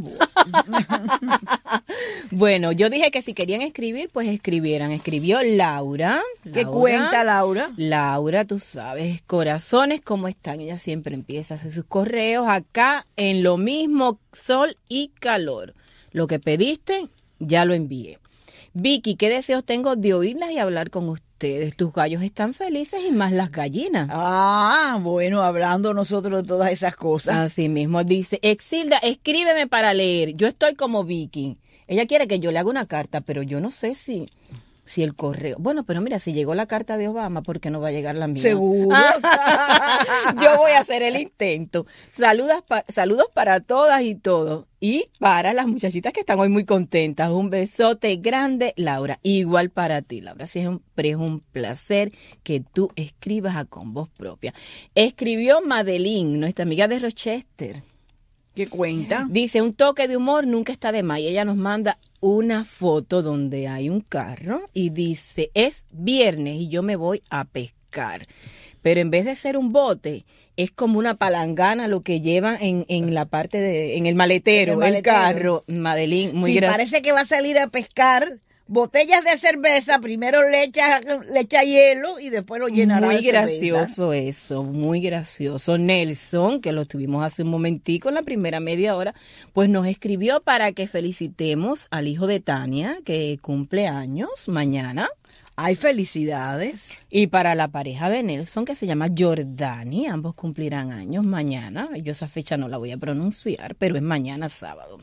Bueno, yo dije que si querían escribir, pues escribieran. Escribió Laura. ¿Qué cuenta Laura? Laura, tú sabes, corazones, ¿cómo están? Ella siempre empieza a hacer sus correos acá en lo mismo, sol y calor. Lo que pediste, ya lo envié. Vicky, ¿qué deseos tengo de oírlas y hablar con ustedes? Tus gallos están felices y más las gallinas. Bueno, hablando nosotros de todas esas cosas. Así mismo dice, Exilda, escríbeme para leer. Yo estoy como Vicky. Ella quiere que yo le haga una carta, pero yo no sé si el correo... Bueno, pero mira, si llegó la carta de Obama, ¿por qué no va a llegar la mía? Seguro. Yo voy a hacer el intento. Saludos para todas y todos. Y para las muchachitas que están hoy muy contentas. Un besote grande, Laura. Igual para ti, Laura. Siempre es un placer que tú escribas a con voz propia. Escribió Madeline, nuestra amiga de Rochester. ¿Qué cuenta? Dice, un toque de humor nunca está de más. Y ella nos manda una foto donde hay un carro y dice, es viernes y yo me voy a pescar. Pero en vez de ser un bote, es como una palangana lo que llevan en la parte en el maletero, el carro. Madeline, muy gracioso. Parece que va a salir a pescar botellas de cerveza, primero le echa hielo y después lo llenará de cerveza. Muy gracioso eso, muy gracioso. Nelson, que lo tuvimos hace un momentico en la primera media hora, pues nos escribió para que felicitemos al hijo de Tania, que cumple años mañana. ¡Ay, felicidades! Y para la pareja de Nelson, que se llama Jordani, ambos cumplirán años mañana. Yo esa fecha no la voy a pronunciar, pero es mañana sábado.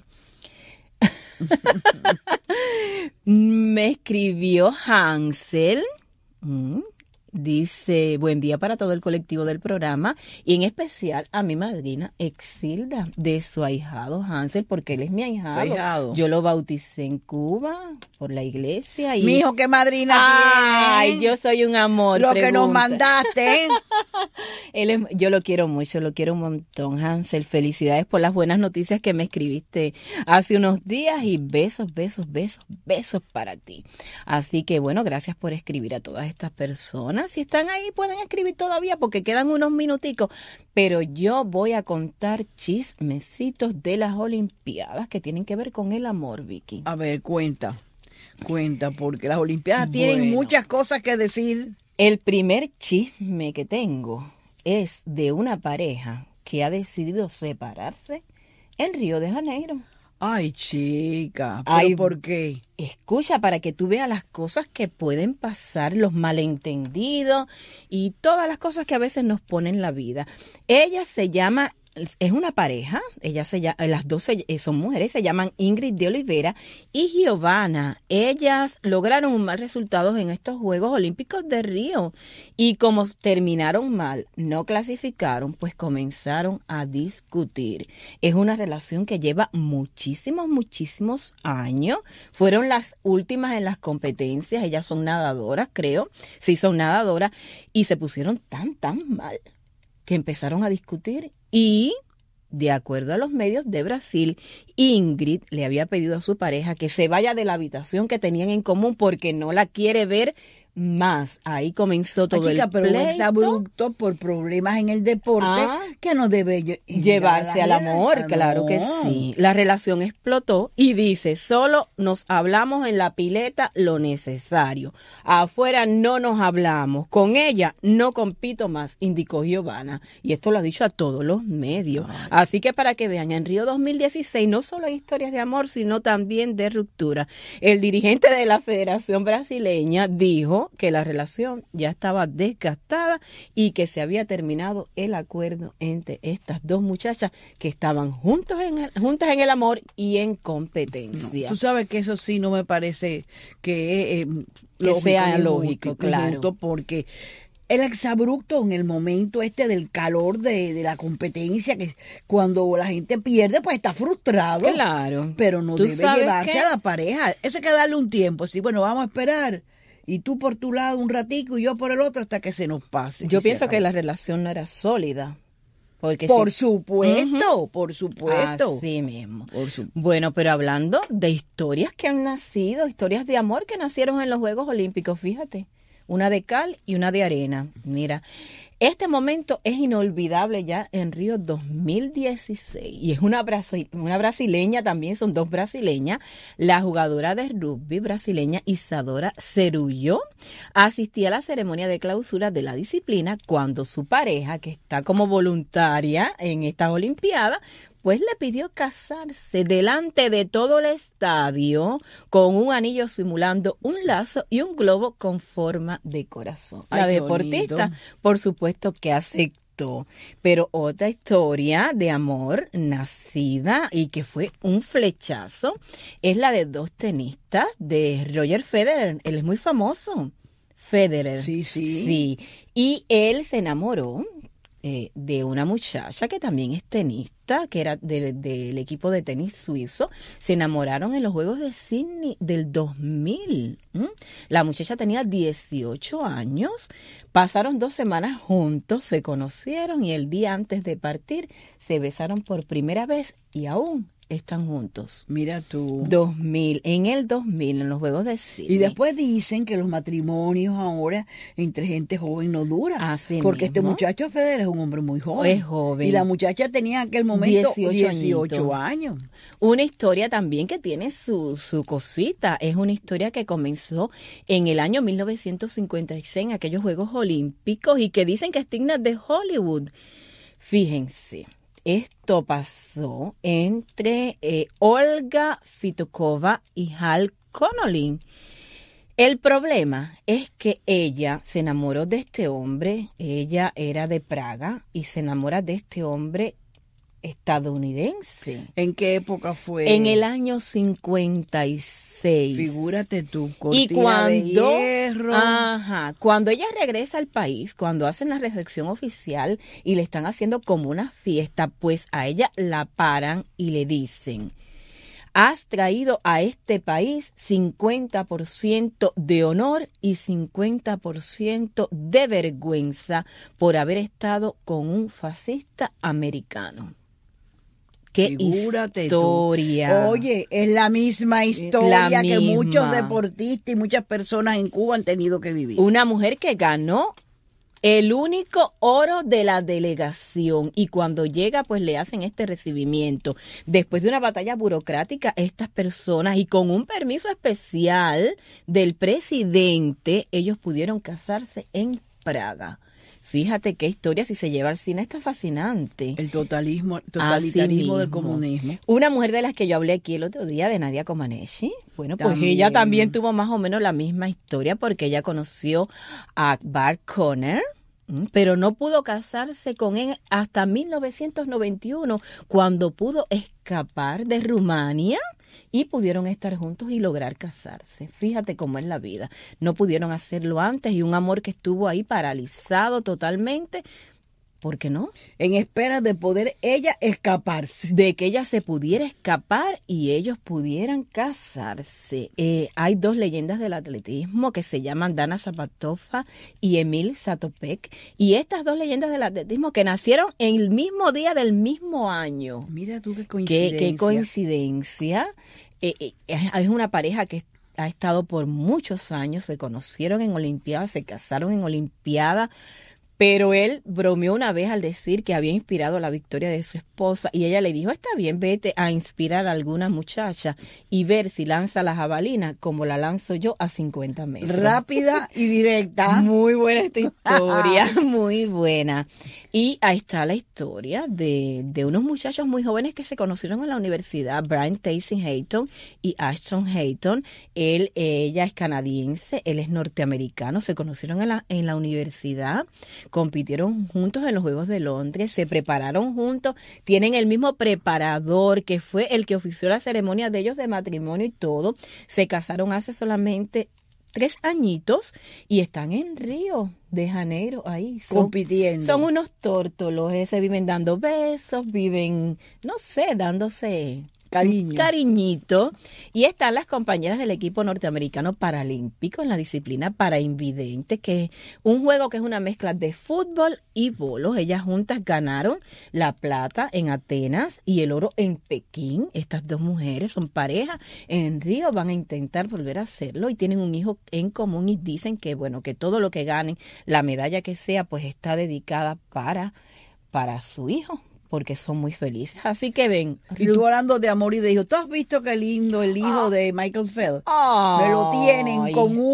Me escribió Hansel. Dice, buen día para todo el colectivo del programa y en especial a mi madrina Exilda, de su ahijado Hansel, porque él es mi ahijado. Yo lo bauticé en Cuba por la iglesia. Y... Mi hijo, ¿qué madrina tiene? Ay, yo soy un amor. Lo que nos mandaste. Yo lo quiero mucho, lo quiero un montón, Hansel. Felicidades por las buenas noticias que me escribiste hace unos días y besos para ti. Así que bueno, gracias por escribir a todas estas personas. Si están ahí, pueden escribir todavía porque quedan unos minuticos. Pero yo voy a contar chismecitos de las Olimpiadas que tienen que ver con el amor, Vicky. A ver, cuenta, porque las Olimpiadas tienen muchas cosas que decir. El primer chisme que tengo es de una pareja que ha decidido separarse en Río de Janeiro. Ay, chica, ¿pero por qué? Escucha, para que tú veas las cosas que pueden pasar, los malentendidos y todas las cosas que a veces nos ponen en la vida. Ella se llama... Es una pareja, las dos son mujeres, se llaman Ingrid de Oliveira y Giovanna. Ellas lograron un mal resultado en estos Juegos Olímpicos de Río y como terminaron mal, no clasificaron, pues comenzaron a discutir. Es una relación que lleva muchísimos años. Fueron las últimas en las competencias, ellas son nadadoras, creo. Sí, son nadadoras y se pusieron tan mal que empezaron a discutir. Y De acuerdo a los medios de Brasil, Ingrid le había pedido a su pareja que se vaya de la habitación que tenían en común porque no la quiere ver más. Ahí comenzó todo el pero pleito. es abrupto por problemas en el deporte que no debe llevarse al amor, claro que sí. La relación explotó y dice, solo nos hablamos en la pileta lo necesario. Afuera no nos hablamos. Con ella no compito más, indicó Giovanna. Y esto lo ha dicho a todos los medios. Así que para que vean, en Río 2016 no solo hay historias de amor, sino también de ruptura. El dirigente de la Federación Brasileña dijo que la relación ya estaba desgastada y que se había terminado el acuerdo entre estas dos muchachas que estaban juntas en el amor y en competencia. Tú sabes que eso sí no me parece que sea lógico, claro. Porque el exabrupto en el momento del calor de la competencia, que cuando la gente pierde, pues está frustrado. Claro. Pero no debe llevarse a la pareja. Eso hay que darle un tiempo. Sí, bueno, vamos a esperar. Y tú por tu lado un ratico y yo por el otro hasta que se nos pase. Yo pienso que la relación no era sólida. Porque por supuesto. Así mismo. Bueno, pero hablando de historias que han nacido, historias de amor que nacieron en los Juegos Olímpicos, fíjate. Una de cal y una de arena. Mira, este momento es inolvidable ya en Río 2016 y es una brasileña también, son dos brasileñas. La jugadora de rugby brasileña Isadora Cerullo asistía a la ceremonia de clausura de la disciplina cuando su pareja, que está como voluntaria en estas Olimpiadas, pues le pidió casarse delante de todo el estadio con un anillo simulando un lazo y un globo con forma de corazón. La deportista, por supuesto que aceptó. Pero otra historia de amor nacida y que fue un flechazo es la de dos tenistas de Roger Federer. Él es muy famoso. Federer. Sí. Y él se enamoró de una muchacha que también es tenista, que era del equipo de tenis suizo. Se enamoraron en los Juegos de Sydney del 2000. La muchacha tenía 18 años, pasaron 2 semanas juntos, se conocieron y el día antes de partir se besaron por primera vez y aún están juntos. Mira tú. En el 2000, en los Juegos de Sydney. Y después dicen que los matrimonios ahora entre gente joven no duran. Así porque mismo. Este muchacho Federer es un hombre muy joven. Es joven. Y la muchacha tenía en aquel momento 18 años. Una historia también que tiene su cosita. Es una historia que comenzó en el año 1956 en aquellos Juegos Olímpicos y que dicen que es digna de Hollywood. Fíjense. Esto pasó entre Olga Fitokova y Hal Connolly. El problema es que ella se enamoró de este hombre, ella era de Praga y se enamora de este hombre estadounidense. ¿En qué época fue? En el año 56. Figúrate tú, cortina de hierro. Cuando ella regresa al país, cuando hacen la recepción oficial y le están haciendo como una fiesta, pues a ella la paran y le dicen: has traído a este país 50% de honor y 50% de vergüenza por haber estado con un fascista americano. ¡Qué historia! Tú. Oye, es la misma historia que muchos deportistas y muchas personas en Cuba han tenido que vivir. Una mujer que ganó el único oro de la delegación y cuando llega pues le hacen este recibimiento. Después de una batalla burocrática, estas personas y con un permiso especial del presidente, ellos pudieron casarse en Praga. Fíjate qué historia, si se lleva al cine, está fascinante. El totalitarismo del comunismo. Una mujer de las que yo hablé aquí el otro día, de Nadia Comaneci, bueno, pues ella también tuvo más o menos la misma historia porque ella conoció a Bart Conner, pero no pudo casarse con él hasta 1991, cuando pudo escapar de Rumania y pudieron estar juntos y lograr casarse. Fíjate cómo es la vida. No pudieron hacerlo antes y un amor que estuvo ahí paralizado totalmente ¿Por qué no? En espera de poder ella escaparse. De que ella se pudiera escapar y ellos pudieran casarse. Hay dos leyendas del atletismo que se llaman Dana Zapatova y Emil Zatopek. Y estas dos leyendas del atletismo que nacieron en el mismo día del mismo año. Mira tú qué coincidencia. Qué coincidencia. Es una pareja que ha estado por muchos años, se conocieron en Olimpiada, se casaron en Olimpiada. Pero él bromeó una vez al decir que había inspirado la victoria de su esposa y ella le dijo, está bien, vete a inspirar a alguna muchacha y ver si lanza la jabalina como la lanzo yo a 50 metros. Rápida y directa. Muy buena esta historia, muy buena. Y ahí está la historia de unos muchachos muy jóvenes que se conocieron en la universidad, Brian Tyson Hayton y Ashton Hayton. Ella es canadiense, él es norteamericano, se conocieron en la universidad. Compitieron juntos en los Juegos de Londres, se prepararon juntos, tienen el mismo preparador que fue el que ofició la ceremonia de ellos de matrimonio y todo. Se casaron hace solamente 3 añitos y están en Río de Janeiro ahí. Compitiendo. Son unos tórtolos, se viven dando besos, viven, no sé, dándose... Cariñito. Y están las compañeras del equipo norteamericano paralímpico en la disciplina para invidentes, que es un juego que es una mezcla de fútbol y bolos. Ellas juntas ganaron la plata en Atenas y el oro en Pekín. Estas dos mujeres son pareja. En Río van a intentar volver a hacerlo y tienen un hijo en común y dicen que, bueno, que todo lo que ganen, la medalla que sea, pues está dedicada para su hijo, porque son muy felices. Así que ven. Y tú hablando de amor y de hijo, ¿tú has visto qué lindo el hijo de Michael Phelps? Me lo tienen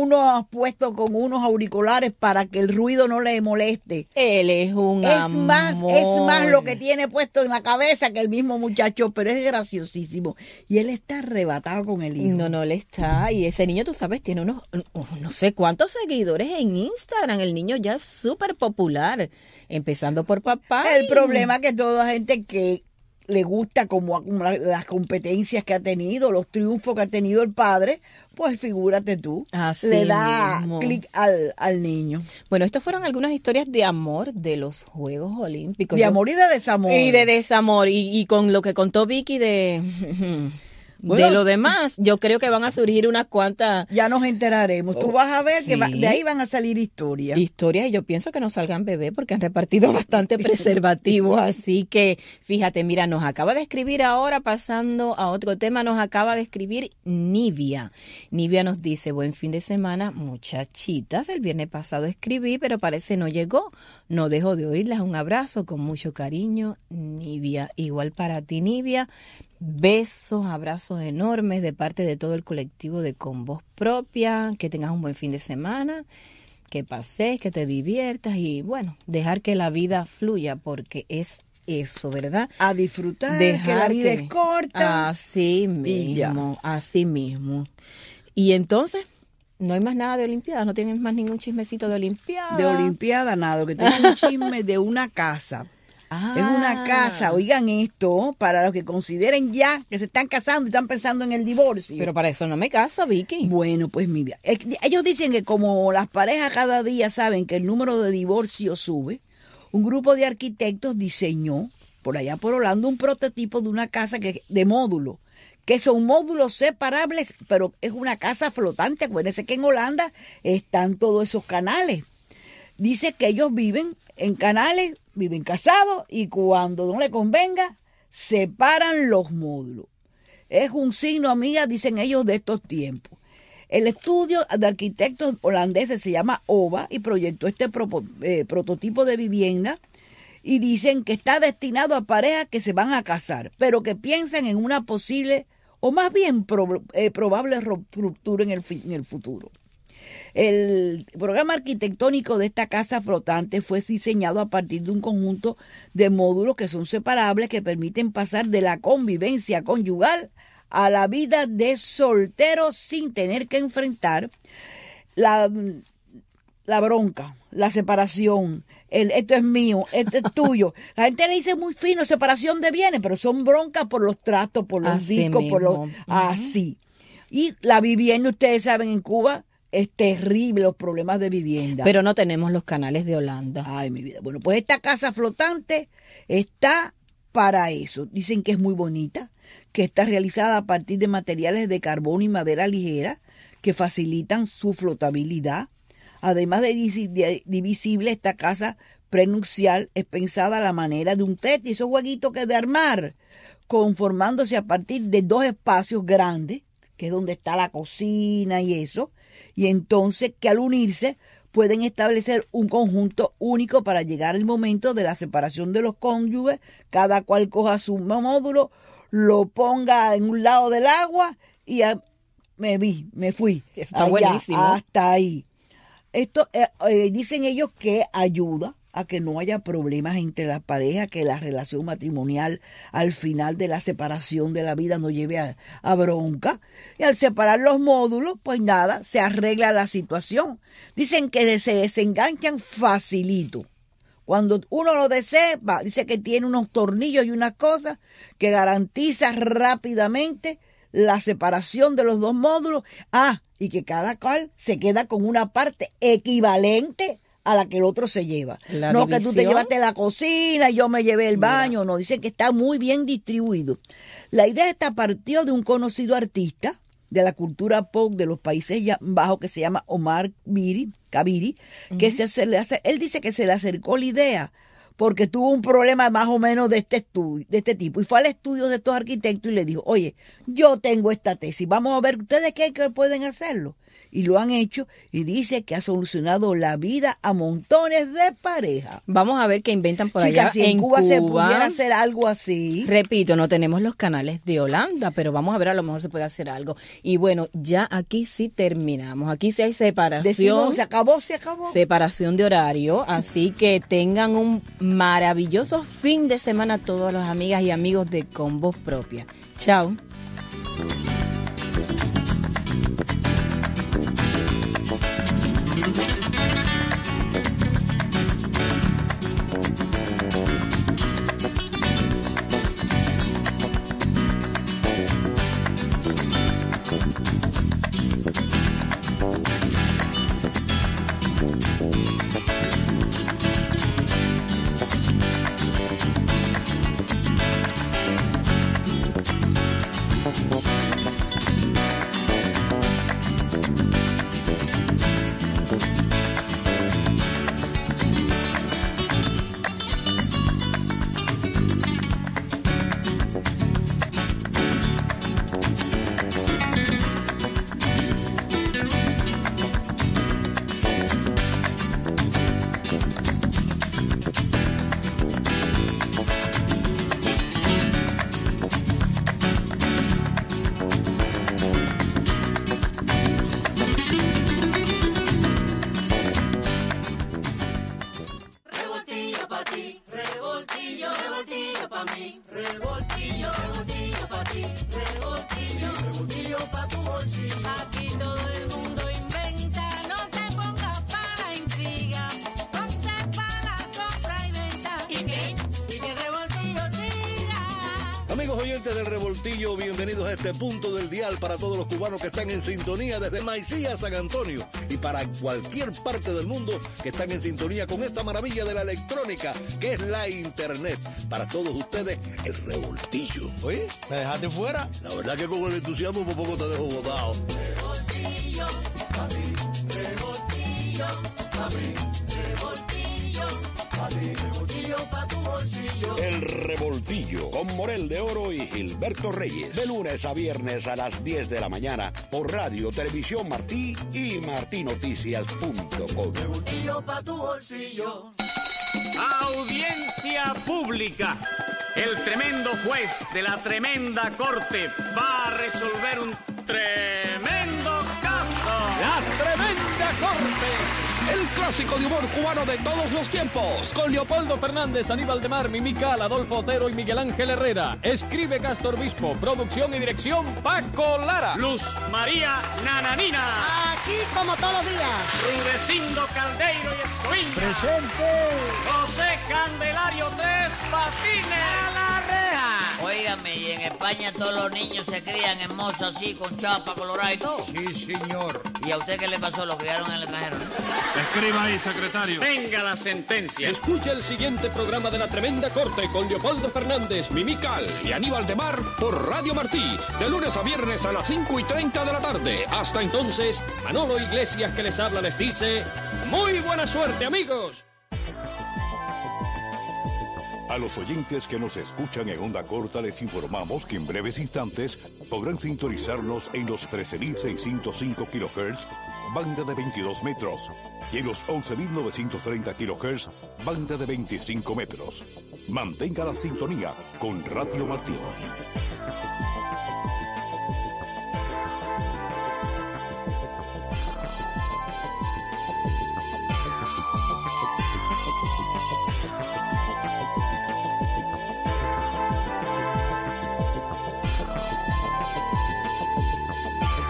puesto con unos auriculares para que el ruido no le moleste. Él es un amor. Es más lo que tiene puesto en la cabeza que el mismo muchacho, pero es graciosísimo. Y él está arrebatado con el hijo. No, él está. Y ese niño, tú sabes, tiene unos no sé cuántos seguidores en Instagram. El niño ya es súper popular. Empezando por papá. El problema es que toda gente que le gusta como las competencias que ha tenido, los triunfos que ha tenido el padre, pues figúrate tú, le da clic al niño. Bueno, estas fueron algunas historias de amor de los Juegos Olímpicos. De amor y de desamor. Y de desamor. Y con lo que contó Vicky de... Bueno, de lo demás, yo creo que van a surgir unas cuantas... Ya nos enteraremos. Tú vas a ver que de ahí van a salir historias. Historias, y yo pienso que no salgan bebés porque han repartido bastante preservativos. Así que, fíjate, mira, nos acaba de escribir ahora, pasando a otro tema, nos acaba de escribir Nivia. Nivia nos dice, buen fin de semana, muchachitas. El viernes pasado escribí, pero parece no llegó. No dejo de oírlas. Un abrazo con mucho cariño, Nivia. Igual para ti, Nivia. Besos, abrazos enormes de parte de todo el colectivo de Con Voz Propia. Que tengas un buen fin de semana, que pases, que te diviertas y bueno, dejar que la vida fluya porque es eso, ¿verdad? A disfrutar, que la vida es corta. Así mismo, así mismo. Y entonces... No hay más nada de Olimpiada, no tienes más ningún chismecito de Olimpiada. De Olimpiada nada, que tengo un chisme de una casa. Es una casa, oigan esto, para los que consideren ya que se están casando y están pensando en el divorcio. Pero para eso no me caso, Vicky. Bueno, pues mira, ellos dicen que como las parejas cada día saben que el número de divorcios sube, un grupo de arquitectos diseñó por allá por Orlando un prototipo de una casa de módulos, que son módulos separables, pero es una casa flotante. Acuérdense que en Holanda están todos esos canales. Dice que ellos viven en canales, viven casados y cuando no le convenga, separan los módulos. Es un signo, amiga, dicen ellos, de estos tiempos. El estudio de arquitectos holandeses se llama OVA y proyectó este prototipo de vivienda y dicen que está destinado a parejas que se van a casar, pero que piensan en una posible o más bien probable ruptura en el futuro. El programa arquitectónico de esta casa flotante fue diseñado a partir de un conjunto de módulos que son separables, que permiten pasar de la convivencia conyugal a la vida de solteros sin tener que enfrentar la bronca, la separación, esto es mío, esto es tuyo. La gente le dice muy fino, separación de bienes, pero son broncas por los trastos, por los discos, por los... Así. Y la vivienda, ustedes saben, en Cuba es terrible los problemas de vivienda. Pero no tenemos los canales de Holanda. Ay, mi vida. Bueno, pues esta casa flotante está para eso. Dicen que es muy bonita, que está realizada a partir de materiales de carbono y madera ligera que facilitan su flotabilidad. Además de divisible, esta casa prenupcial es pensada a la manera de un Tetris, esos jueguitos que de armar, conformándose a partir de 2 espacios grandes, que es donde está la cocina y eso, y entonces que al unirse pueden establecer un conjunto único para llegar al momento de la separación de los cónyuges, cada cual coja su módulo, lo ponga en un lado del agua y me fui. Está buenísimo. Hasta ahí. Esto dicen ellos que ayuda a que no haya problemas entre las parejas, que la relación matrimonial al final de la separación de la vida no lleve a bronca. Y al separar los módulos, pues nada, se arregla la situación. Dicen que se desenganchan facilito. Cuando uno lo desee, dice que tiene unos tornillos y unas cosas que garantiza rápidamente la separación de los 2 módulos. Y que cada cual se queda con una parte equivalente a la que el otro se lleva. No que tú te llevaste la cocina y yo me llevé el baño. No, dicen que está muy bien distribuido. La idea esta partió de un conocido artista de la cultura pop de los Países Bajos que se llama Omar Kabiri, que él dice que se le acercó la idea porque tuvo un problema más o menos de este tipo, y fue al estudio de estos arquitectos y le dijo, oye, yo tengo esta tesis, vamos a ver ustedes qué pueden hacerlo. Y lo han hecho, y dice que ha solucionado la vida a montones de parejas. Vamos a ver qué inventan por allá. Si en Cuba se pudiera hacer algo así. Repito, no tenemos los canales de Holanda, pero vamos a ver, a lo mejor se puede hacer algo. Y bueno, ya aquí sí terminamos. Aquí sí hay separación. Decimos, se acabó. Separación de horario. Así que tengan un maravilloso fin de semana todas las amigas y amigos de Con Voz Propia. Chao. Amigos oyentes del Revoltillo, bienvenidos a este punto del dial para todos los cubanos que están en sintonía desde Maicía a San Antonio y para cualquier parte del mundo que están en sintonía con esta maravilla de la electrónica que es la internet. Para todos ustedes, el Revoltillo. Oye, ¿me dejaste fuera? La verdad que con el entusiasmo por poco te dejo botado. Revoltillo, papi, revoltillo, papi, revoltillo, papi, revoltillo pa' tu bolsillo. El Revoltillo con Morel de Oro y Gilberto Reyes. De lunes a viernes a las 10 de la mañana por Radio Televisión Martí y martinoticias.com. Revoltillo pa' tu bolsillo. Audiencia pública. El tremendo juez de la tremenda corte va a resolver un tremendo caso. La tremenda corte. El clásico de humor cubano de todos los tiempos. Con Leopoldo Fernández, Aníbal de Mar, Mimical, Adolfo Otero y Miguel Ángel Herrera. Escribe Castor Bispo. Producción y dirección Paco Lara. Luz María Nananina. Aquí como todos los días. Rudecindo Caldeiro y Escoviña. Presente. José Candelario Tres Patines. A la reja. Óigame, y en España todos los niños se crían en moza así, con chapa colorada y todo. Sí, señor. ¿Y a usted qué le pasó? Lo criaron en el extranjero, ¿no? Escriba ahí, secretario. Venga la sentencia. Escucha el siguiente programa de La Tremenda Corte con Leopoldo Fernández, Mimical y Aníbal de Mar por Radio Martí, de lunes a viernes a las 5:30 de la tarde. Hasta entonces, Manolo Iglesias que les habla les dice, ¡muy buena suerte, amigos! A los oyentes que nos escuchan en onda corta les informamos que en breves instantes podrán sintonizarnos en los 13.605 kHz, banda de 22 metros, y en los 11.930 kHz, banda de 25 metros. Mantenga la sintonía con Radio Martí.